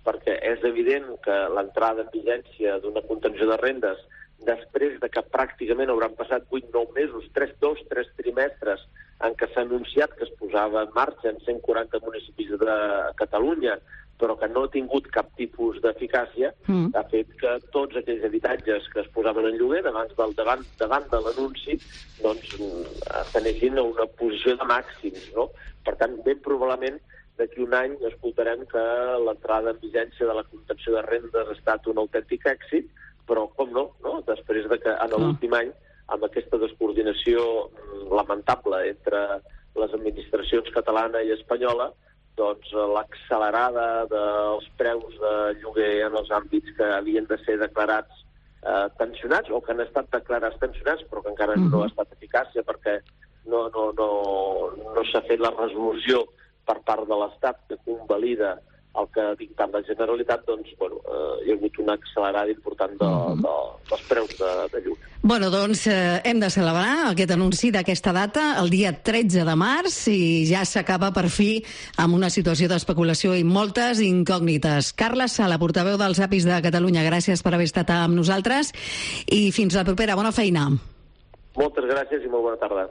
perquè és evident que l'entrada en vigència d'una contenció de rendes, després de que pràcticament hauran passat 8-9 mesos, 3 trimestres, en què s'ha anunciat que es posava en marxa en 140 municipis de Catalunya, però que no ha tingut cap tipus d'eficàcia, ha fet que tots aquells habitatges que es posaven en lloguer davant de l'anunci doncs tenessin una posició de màxims, no? Per tant, ben probablement d'aquí un any escoltarem que l'entrada en vigència de la contenció de rendes ha estat un autèntic èxit, però com no? Després de que en l'últim any, amb aquesta descoordinació lamentable entre les administracions catalana i espanyola, doncs l'accelerada dels preus de lloguer en els àmbits que havien de ser declarats tensionats, o que han estat declarats tensionats, però que encara no ha estat eficàcia perquè no s'ha fet la resolució per part de l'Estat que convalida el que ha dictat la Generalitat, doncs, hi ha hagut una accelerada important dels preus de lloguer. Bueno, doncs hem de celebrar aquest anunci d'aquesta data, el dia 13 de març, i ja s'acaba per fi amb una situació d'especulació i moltes incògnites. Carla Sala, portaveu dels APIs de Catalunya, gràcies per haver estat amb nosaltres i fins la propera. Bona feina. Moltes gràcies i molt bona tarda.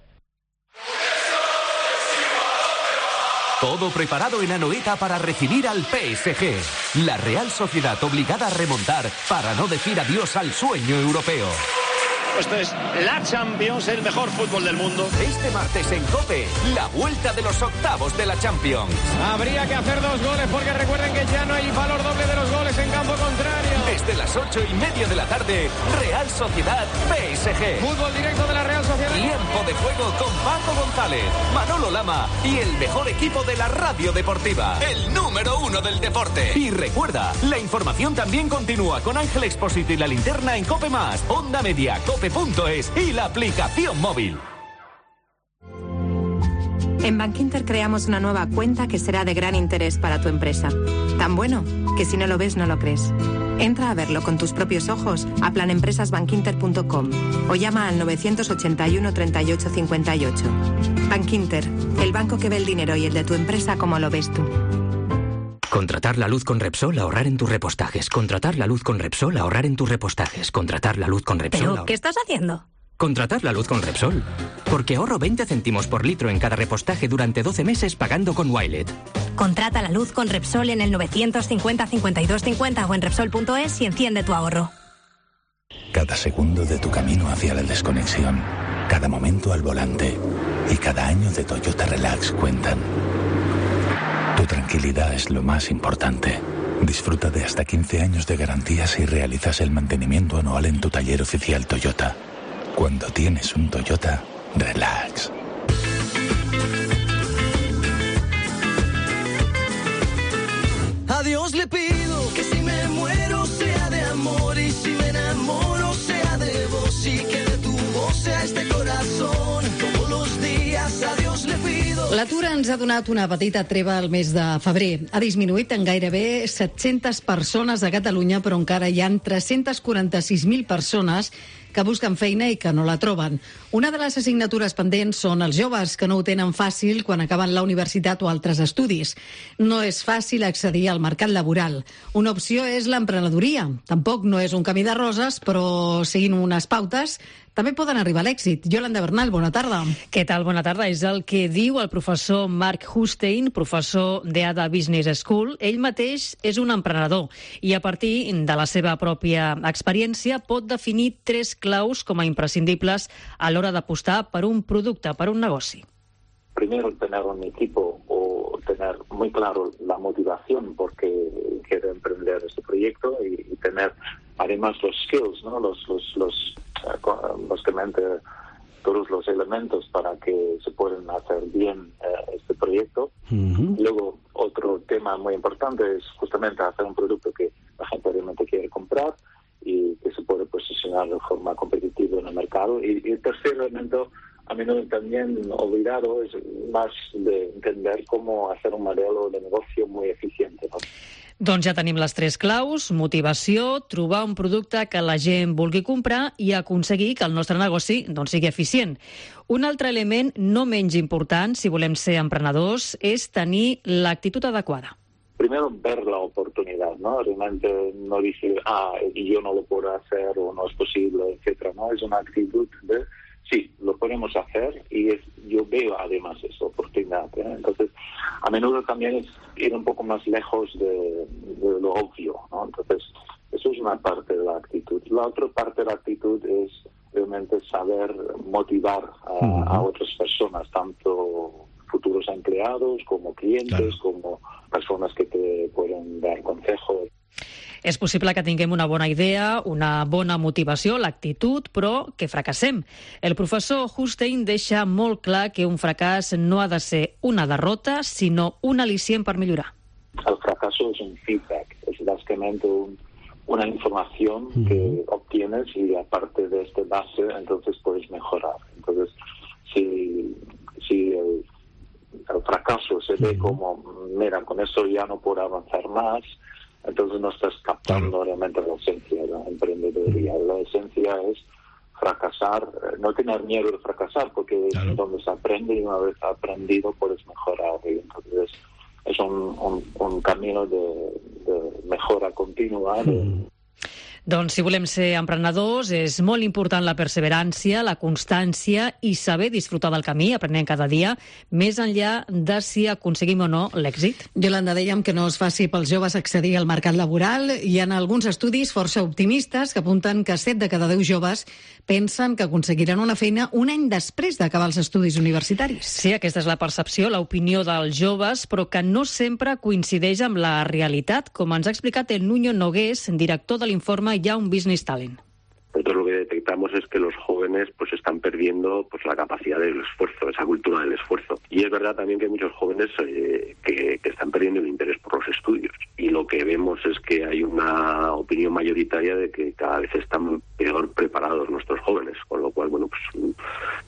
Todo preparado en Anoeta para recibir al PSG. La Real Sociedad obligada a remontar para no decir adiós al sueño europeo. Esto es la Champions, el mejor fútbol del mundo. Este martes en COPE, la vuelta de los octavos de la Champions. Habría que hacer 2 goles porque recuerden que ya no hay valor doble de los goles en campo contrario. Desde las 8:30 de la tarde, Real Sociedad PSG. Fútbol directo de la Real Sociedad. Tiempo de juego con Paco González, Manolo Lama y el mejor equipo de la radio deportiva, el número 1 del deporte. Y recuerda, la información también continúa con Ángel Expósito y la linterna en COPE+, Onda Media, COPE.es y la aplicación móvil. En Bankinter creamos una nueva cuenta que será de gran interés para tu empresa. Tan bueno que si no lo ves, no lo crees. Entra a verlo con tus propios ojos a planempresasbankinter.com o llama al 981 38 58. Bankinter, el banco que ve el dinero y el de tu empresa como lo ves tú. Contratar la luz con Repsol, ahorrar en tus repostajes. Contratar la luz con Repsol, ahorrar en tus repostajes. Contratar la luz con Repsol. ¿Pero qué estás haciendo? Contratar la luz con Repsol. Porque ahorro 20 céntimos por litro en cada repostaje durante 12 meses pagando con Wilet. Contrata la luz con Repsol en el 950 52 50 o en Repsol.es y enciende tu ahorro. Cada segundo de tu camino hacia la desconexión, cada momento al volante y cada año de Toyota Relax cuentan. Tu tranquilidad es lo más importante. Disfruta de hasta 15 años de garantía si realizas el mantenimiento anual en tu taller oficial Toyota. Cuando tienes un Toyota, relax. A Dios le pido que si me muero sea de amor y si me enamoro sea de vos y que de tu voz sea este corazón. Todos los días a Dios le pido. L'atur ens ha donat una petita treva al mes de febrer. Ha disminuït en gairebé 700 persones a Catalunya, però encara hi ha 346.000 persones que busquen feina i que no la troben. Una de les assignatures pendents són els joves que no ho tenen fàcil quan acaben la universitat o altres estudis. No és fàcil accedir al mercat laboral. Una opció és l'emprenedoria. Tampoc no és un camí de roses, però seguint unes pautes també poden arribar a l'èxit. Yolanda Bernal, bona tarda. Què tal? Bona tarda. És el que diu el professor Marc Hustein, professor d'ADA Business School. Ell mateix és un emprenedor i a partir de la seva pròpia experiència pot definir 3 claus com a imprescindibles a l'hora d'apostar per un producte, per un negoci. Primero, tener un equipo o tener muy claro la motivación porque quiere emprender este proyecto y tener además los skills, ¿no? Básicamente todos los elementos para que se puedan hacer bien este proyecto. Luego, otro tema muy importante es justamente hacer un producto que la gente realmente quiere comprar y que se puede posicionar de forma competitiva en el mercado. Y el tercer elemento, a menudo también olvidado, es más de entender cómo hacer un modelo de negocio muy eficiente, ¿no? Doncs ja tenim les 3 claus: motivació, trobar un producte que la gent vulgui comprar i aconseguir que el nostre negoci sigui eficient. Un altre element no menys important, si volem ser emprenedors, és tenir l'actitud adequada. primero ver la oportunidad, ¿no? Realmente no decir, yo no lo puedo hacer o no es posible, etcétera, ¿no? Es una actitud de, sí, lo podemos hacer y yo veo además esa oportunidad, ¿eh? Entonces, a menudo también es ir un poco más lejos de lo obvio, ¿no? Entonces, eso es una parte de la actitud. La otra parte de la actitud es realmente saber motivar a otras personas, tanto futuros empleados como clientes, como persones que te pueden dar consejos. És possible que tinguem una bona idea, una bona motivació, l'actitud, però que fracassem. El professor Hustein deixa molt clar que un fracàs no ha de ser una derrota, sinó un al·licient per millorar. El fracaso es un feedback, es básicamente una información que obtienes y aparte de esta base, entonces puedes mejorar. Entonces, si el fracaso se ve como, mira, con eso ya no puedo avanzar más, entonces no estás captando realmente la esencia de la emprendeduría. La esencia es fracasar, no tener miedo de fracasar, porque es donde se aprende y una vez aprendido puedes mejorar. Y entonces es un camino de mejora continua. Doncs si volem ser emprenedors és molt important la perseverància, la constància i saber disfrutar del camí, aprenent cada dia, més enllà de si aconseguim o no l'èxit. Yolanda, dèiem que no és fàcil pels joves accedir al mercat laboral. Hi ha alguns estudis força optimistes que apunten que 7 de cada 10 joves pensen que aconseguiran una feina un any després d'acabar els estudis universitaris. Sí, aquesta és la percepció, l'opinió dels joves, però que no sempre coincideix amb la realitat, com ens ha explicat el Nuño Nogués, director de l'informe Young Business Talent. Nosotros lo que detectamos es que los jóvenes pues están perdiendo pues la capacidad del esfuerzo, esa cultura del esfuerzo. Y es verdad también que hay muchos jóvenes que están perdiendo el interés por los estudios. Y lo que vemos es que hay una opinión mayoritaria de que cada vez están peor preparados nuestros jóvenes, con lo cual, bueno, pues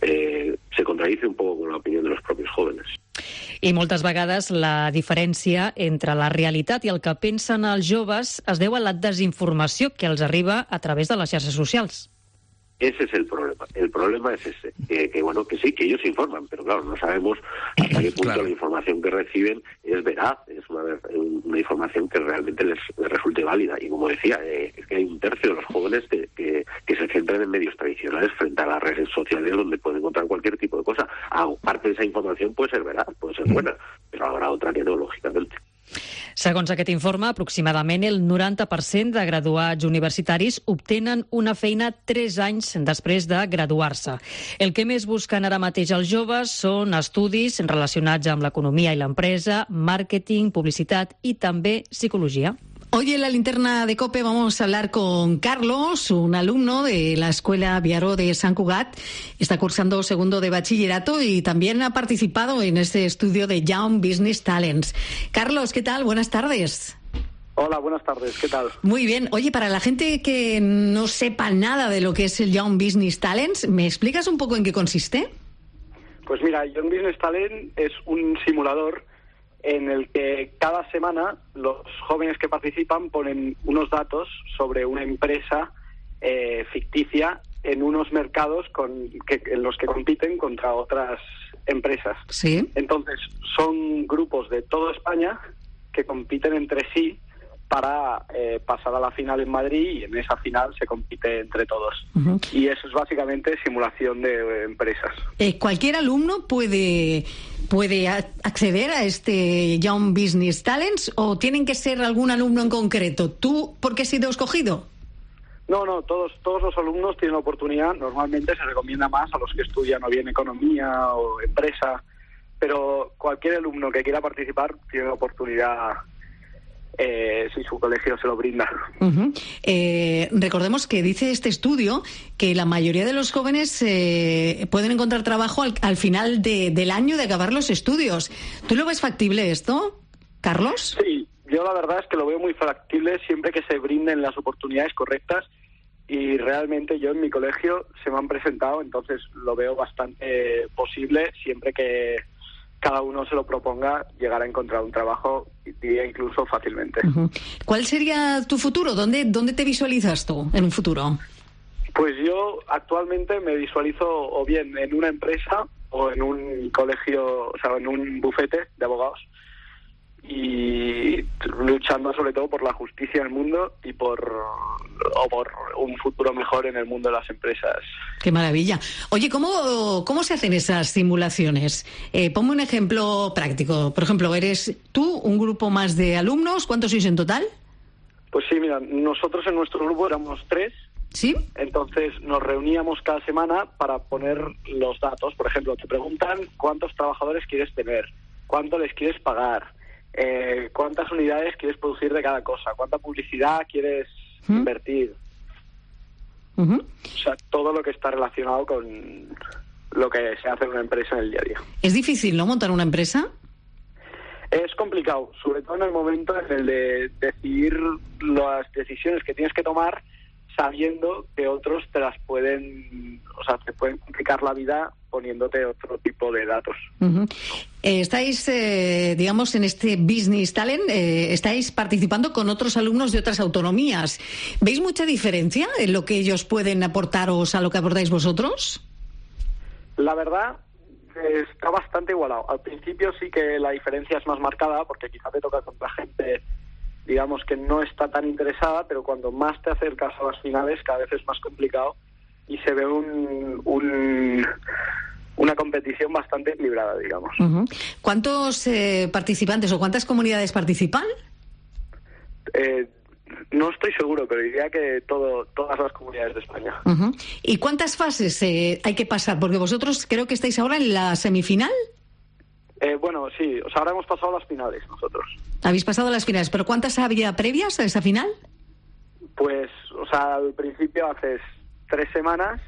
se contradice un poco con la opinión de los propios jóvenes. I moltes vegades la diferència entre la realitat i el que pensen els joves es deu a la desinformació que els arriba a través de les xarxes socials. Ese es el problema. El problema es ese, que bueno, que sí, que ellos informan, pero claro, no sabemos hasta qué punto la información que reciben es veraz, es una información que realmente les resulte válida. Y como decía, es que hay un tercio de los jóvenes que se centran en medios tradicionales frente a las redes sociales donde pueden encontrar cualquier tipo de cosa. Parte de esa información puede ser veraz, puede ser buena, pero habrá otra que no, lógicamente. Segons aquest informe, aproximadament el 90% de graduats universitaris obtenen una feina 3 anys després de graduar-se. El que més busquen ara mateix els joves són estudis relacionats amb l'economia i l'empresa, màrqueting, publicitat i també psicologia. Hoy en la linterna de COPE vamos a hablar con Carlos, un alumno de la Escuela Viaró de Sant Cugat. Está cursando segundo de bachillerato y también ha participado en este estudio de Young Business Talents. Carlos, ¿qué tal? Buenas tardes. Hola, buenas tardes. ¿Qué tal? Muy bien. Oye, para la gente que no sepa nada de lo que es el Young Business Talents, ¿me explicas un poco en qué consiste? Pues mira, Young Business Talent es un simulador en el que cada semana los jóvenes que participan ponen unos datos sobre una empresa ficticia en unos mercados en los que compiten contra otras empresas. Sí. Entonces, son grupos de toda España que compiten entre sí para pasar a la final en Madrid, y en esa final se compite entre todos. Uh-huh. Y eso es básicamente simulación de empresas. ¿Cualquier alumno puede acceder a este Young Business Talents o tienen que ser algún alumno en concreto? ¿Tú por qué has sido escogido? No, todos los alumnos tienen oportunidad. Normalmente se recomienda más a los que estudian o bien economía o empresa, pero cualquier alumno que quiera participar tiene la oportunidad si su colegio se lo brinda. Uh-huh. Recordemos que dice este estudio que la mayoría de los jóvenes pueden encontrar trabajo al final del año de acabar los estudios. ¿Tú lo ves factible esto, Carlos? Sí, yo la verdad es que lo veo muy factible siempre que se brinden las oportunidades correctas, y realmente yo en mi colegio se me han presentado, entonces lo veo bastante posible siempre que cada uno se lo proponga, llegar a encontrar un trabajo, diría incluso fácilmente. Uh-huh. ¿Cuál sería tu futuro? ¿Dónde te visualizas tú en un futuro? Pues yo actualmente me visualizo o bien en una empresa o en un colegio, o sea, en un bufete de abogados. y luchando sobre todo por la justicia en el mundo y por un futuro mejor en el mundo de las empresas. ¡Qué maravilla! Oye, ¿cómo se hacen esas simulaciones? Ponme un ejemplo práctico. Por ejemplo, ¿eres tú, un grupo más de alumnos? ¿Cuántos sois en total? Pues sí, mira, nosotros en nuestro grupo éramos 3. ¿Sí? Entonces nos reuníamos cada semana para poner los datos. Por ejemplo, te preguntan cuántos trabajadores quieres tener, cuánto les quieres pagar, cuántas unidades quieres producir de cada cosa, cuánta publicidad quieres invertir. O sea, todo lo que está relacionado con lo que se hace en una empresa en el día a día. ¿Es difícil, no, montar una empresa? Es complicado, sobre todo en el momento en el de decidir las decisiones que tienes que tomar, sabiendo que otros te pueden complicar la vida poniéndote otro tipo de datos. Estáis, digamos, en este Business Talent, estáis participando con otros alumnos de otras autonomías. ¿Veis mucha diferencia en lo que ellos pueden aportaros a lo que aportáis vosotros? La verdad, está bastante igualado. Al principio sí que la diferencia es más marcada, porque quizá te toca contra gente, digamos, que no está tan interesada, pero cuando más te acercas a las finales cada vez es más complicado y se ve una competición bastante equilibrada, digamos. ¿Cuántos participantes o cuántas comunidades participan? No estoy seguro, pero diría que todas las comunidades de España. ¿Y cuántas fases hay que pasar? Porque vosotros creo que estáis ahora en la semifinal. Bueno, sí, o sea, ahora hemos pasado las finales nosotros. Habéis pasado las finales, pero ¿cuántas había previas a esa final? Pues, o sea, al principio haces 3 semanas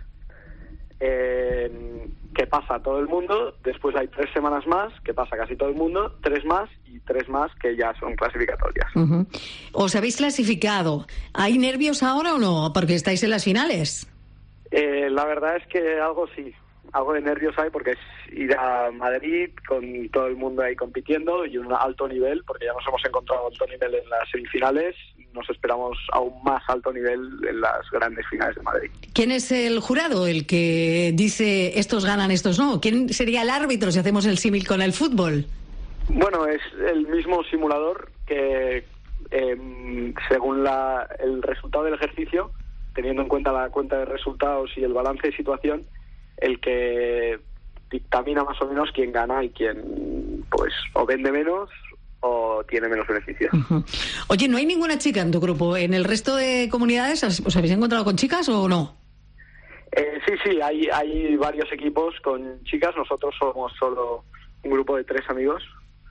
que pasa todo el mundo, después hay 3 semanas más que pasa casi todo el mundo, 3 más y 3 más que ya son clasificatorias. ¿Os habéis clasificado? ¿Hay nervios ahora o no? Porque estáis en las finales. La verdad es que algo sí. Algo de nervios hay porque es ir a Madrid con todo el mundo ahí compitiendo y un alto nivel, porque ya nos hemos encontrado alto nivel en las semifinales, nos esperamos aún más alto nivel en las grandes finales de Madrid. ¿Quién es el jurado, el que dice estos ganan, estos no? ¿Quién sería el árbitro si hacemos el símil con el fútbol? Bueno, es el mismo simulador que según el resultado del ejercicio, teniendo en cuenta la cuenta de resultados y el balance de situación, el que dictamina más o menos quién gana y quién, pues, o vende menos o tiene menos beneficios. Oye, ¿no hay ninguna chica en tu grupo? ¿En el resto de comunidades os habéis encontrado con chicas o no? Sí, hay varios equipos con chicas. Nosotros somos solo un grupo de 3 amigos.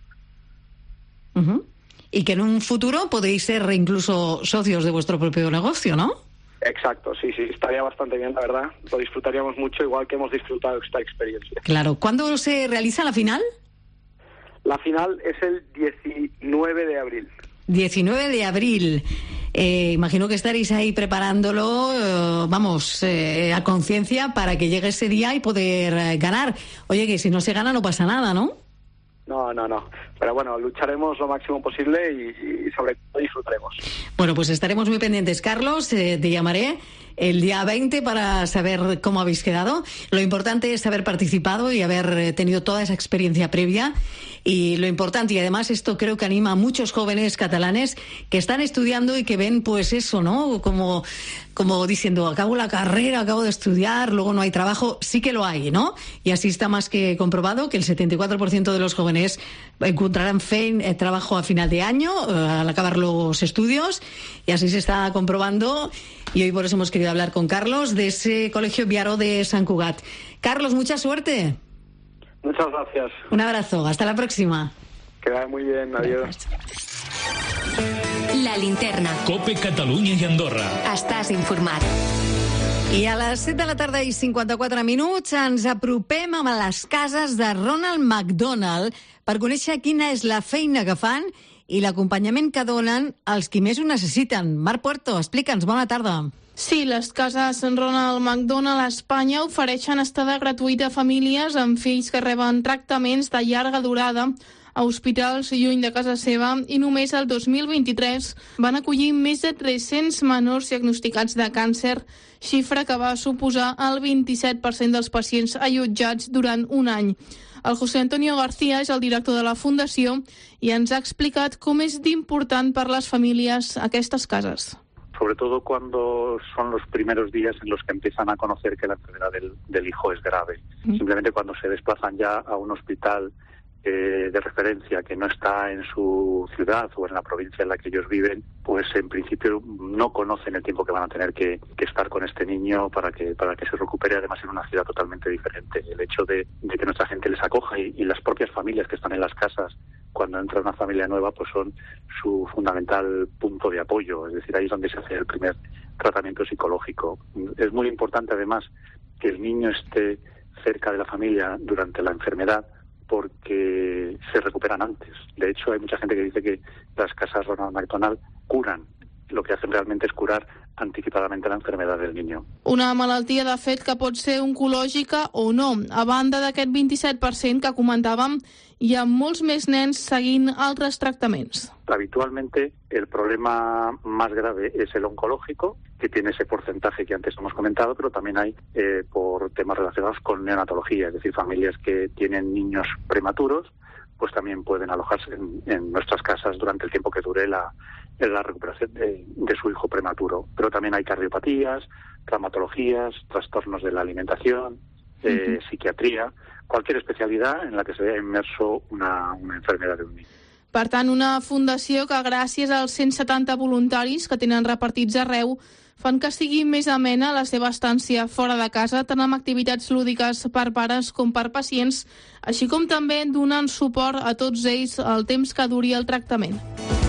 Y que en un futuro podéis ser incluso socios de vuestro propio negocio, ¿no? Exacto, sí, estaría bastante bien, la verdad. Lo disfrutaríamos mucho, igual que hemos disfrutado esta experiencia. Claro. ¿Cuándo se realiza la final? La final es el 19 de abril. 19 de abril. Imagino que estaréis ahí preparándolo, a conciencia para que llegue ese día y poder ganar. Oye, que si no se gana no pasa nada, ¿no? No. Pero bueno, lucharemos lo máximo posible y sobre todo disfrutaremos. Bueno, pues estaremos muy pendientes. Carlos, te llamaré el día 20 para saber cómo habéis quedado. Lo importante es haber participado y haber tenido toda esa experiencia previa. Y lo importante, y además esto creo que anima a muchos jóvenes catalanes que están estudiando y que ven pues eso, ¿no? Como diciendo, acabo la carrera, acabo de estudiar, luego no hay trabajo. Sí que lo hay, ¿no? Y así está más que comprobado que el 74% de los jóvenes encontrarán trabajo a final de año, al acabar los estudios, y así se está comprobando. Y hoy por eso hemos querido hablar con Carlos de ese Colegio Viaró de Sant Cugat. Carlos, mucha suerte. Muchas gracias. Un abrazo, hasta la próxima. Que vaya muy bien, adiós. La linterna. Cope Catalunya i Andorra. Estàs informat. I a les 7 de la tarda i 54 minuts ens apropem a les cases de Ronald McDonald per conèixer quina és la feina que fan i l'acompanyament que donen als qui més ho necessiten. Marc Puerto, explica'ns, bona tarda. Sí, les cases Ronald McDonald a Espanya ofereixen estada gratuïta a famílies amb fills que reben tractaments de llarga durada a hospitals lluny de casa seva i només el 2023 van acollir més de 300 menors diagnosticats de càncer, xifra que va suposar el 27% dels pacients allotjats durant un any. El José Antonio García és el director de la Fundació i ens ha explicat com és d'important per les famílies aquestes cases. Sobre todo cuando son los primeros días en los que empiezan a conocer que la enfermedad del hijo es grave. Simplemente cuando se desplazan ya a un hospital de referencia que no está en su ciudad o en la provincia en la que ellos viven, pues en principio no conocen el tiempo que van a tener que estar con este niño para que se recupere, además en una ciudad totalmente diferente. El hecho de que nuestra gente les acoja y las propias familias que están en las casas cuando entra una familia nueva, pues son su fundamental punto de apoyo. Es decir, ahí es donde se hace el primer tratamiento psicológico. Es muy importante además que el niño esté cerca de la familia durante la enfermedad, porque se recuperan antes. De hecho, hay mucha gente que dice que las casas Ronald McDonald curan. Lo que hacen realmente és curar anticipadamente la enfermedad del niño. Una malaltia, de fet, que pot ser oncològica o no. A banda d'aquest 27% que comentàvem, hi ha molts més nens seguint altres tractaments. Habitualmente el problema más grave es el oncológico, que tiene ese porcentaje que antes hemos comentado, pero también hay por temas relacionados con neonatología, es decir, familias que tienen niños prematuros, pues también pueden alojarse en nuestras casas durante el tiempo que dure la recuperación de su hijo prematuro. Pero también hay cardiopatías, traumatologías, trastornos de la alimentación, psiquiatría, cualquier especialidad en la que se vea inmerso una enfermedad de un niño. Per tant, una fundació que gràcies als 170 voluntaris que tenen repartits arreu fan que sigui més amena la seva estància fora de casa, tant amb activitats lúdiques per pares com per pacients, així com també donant suport a tots ells el temps que duri el tractament.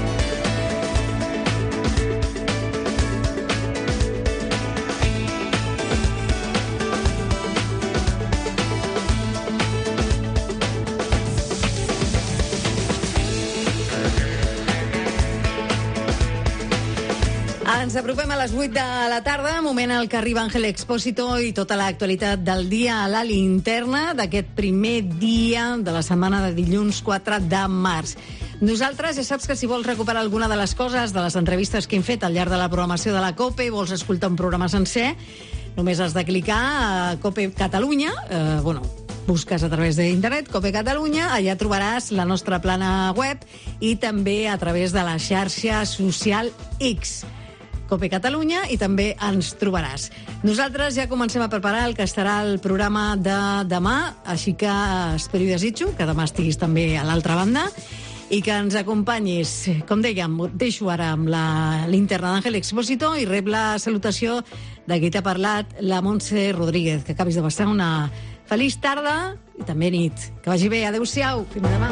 Ens apropem a les 8 de la tarda, moment en què arriba Ángel Expósito i tota l'actualitat del dia a la linterna d'aquest primer dia de la setmana de dilluns 4 de març. Nosaltres, ja saps que si vols recuperar alguna de les coses, de les entrevistes que hem fet al llarg de la programació de la COPE, vols escoltar un programa sencer, només has de clicar a COPE Catalunya, busques a través d'internet, COPE Catalunya, allà trobaràs la nostra plana web i també a través de la xarxa social X. COPE Catalunya, i també ens trobaràs. Nosaltres ja comencem a preparar el que estarà el programa de demà, així que espero i desitjo que demà estiguis també a l'altra banda i que ens acompanyis. Com dèiem, deixo ara amb la linterna d'Àngel Expósito i rep la salutació de qui t'ha parlat, la Montse Rodríguez. Que acabis de passar una feliç tarda i també nit. Que vagi bé. Adéu-siau. Fins demà.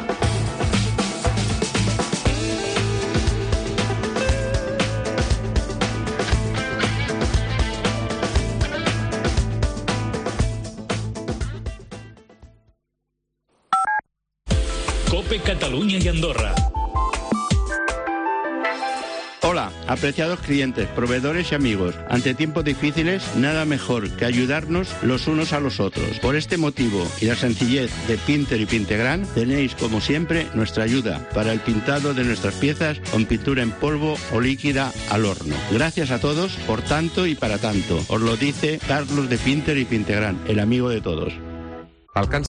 COPE Cataluña y Andorra. Hola, apreciados clientes, proveedores y amigos. Ante tiempos difíciles, nada mejor que ayudarnos los unos a los otros. Por este motivo y la sencillez de Pinter y Pintegran, tenéis, como siempre, nuestra ayuda para el pintado de nuestras piezas con pintura en polvo o líquida al horno. Gracias a todos por tanto y para tanto. Os lo dice Carlos de Pinter y Pintegran, el amigo de todos.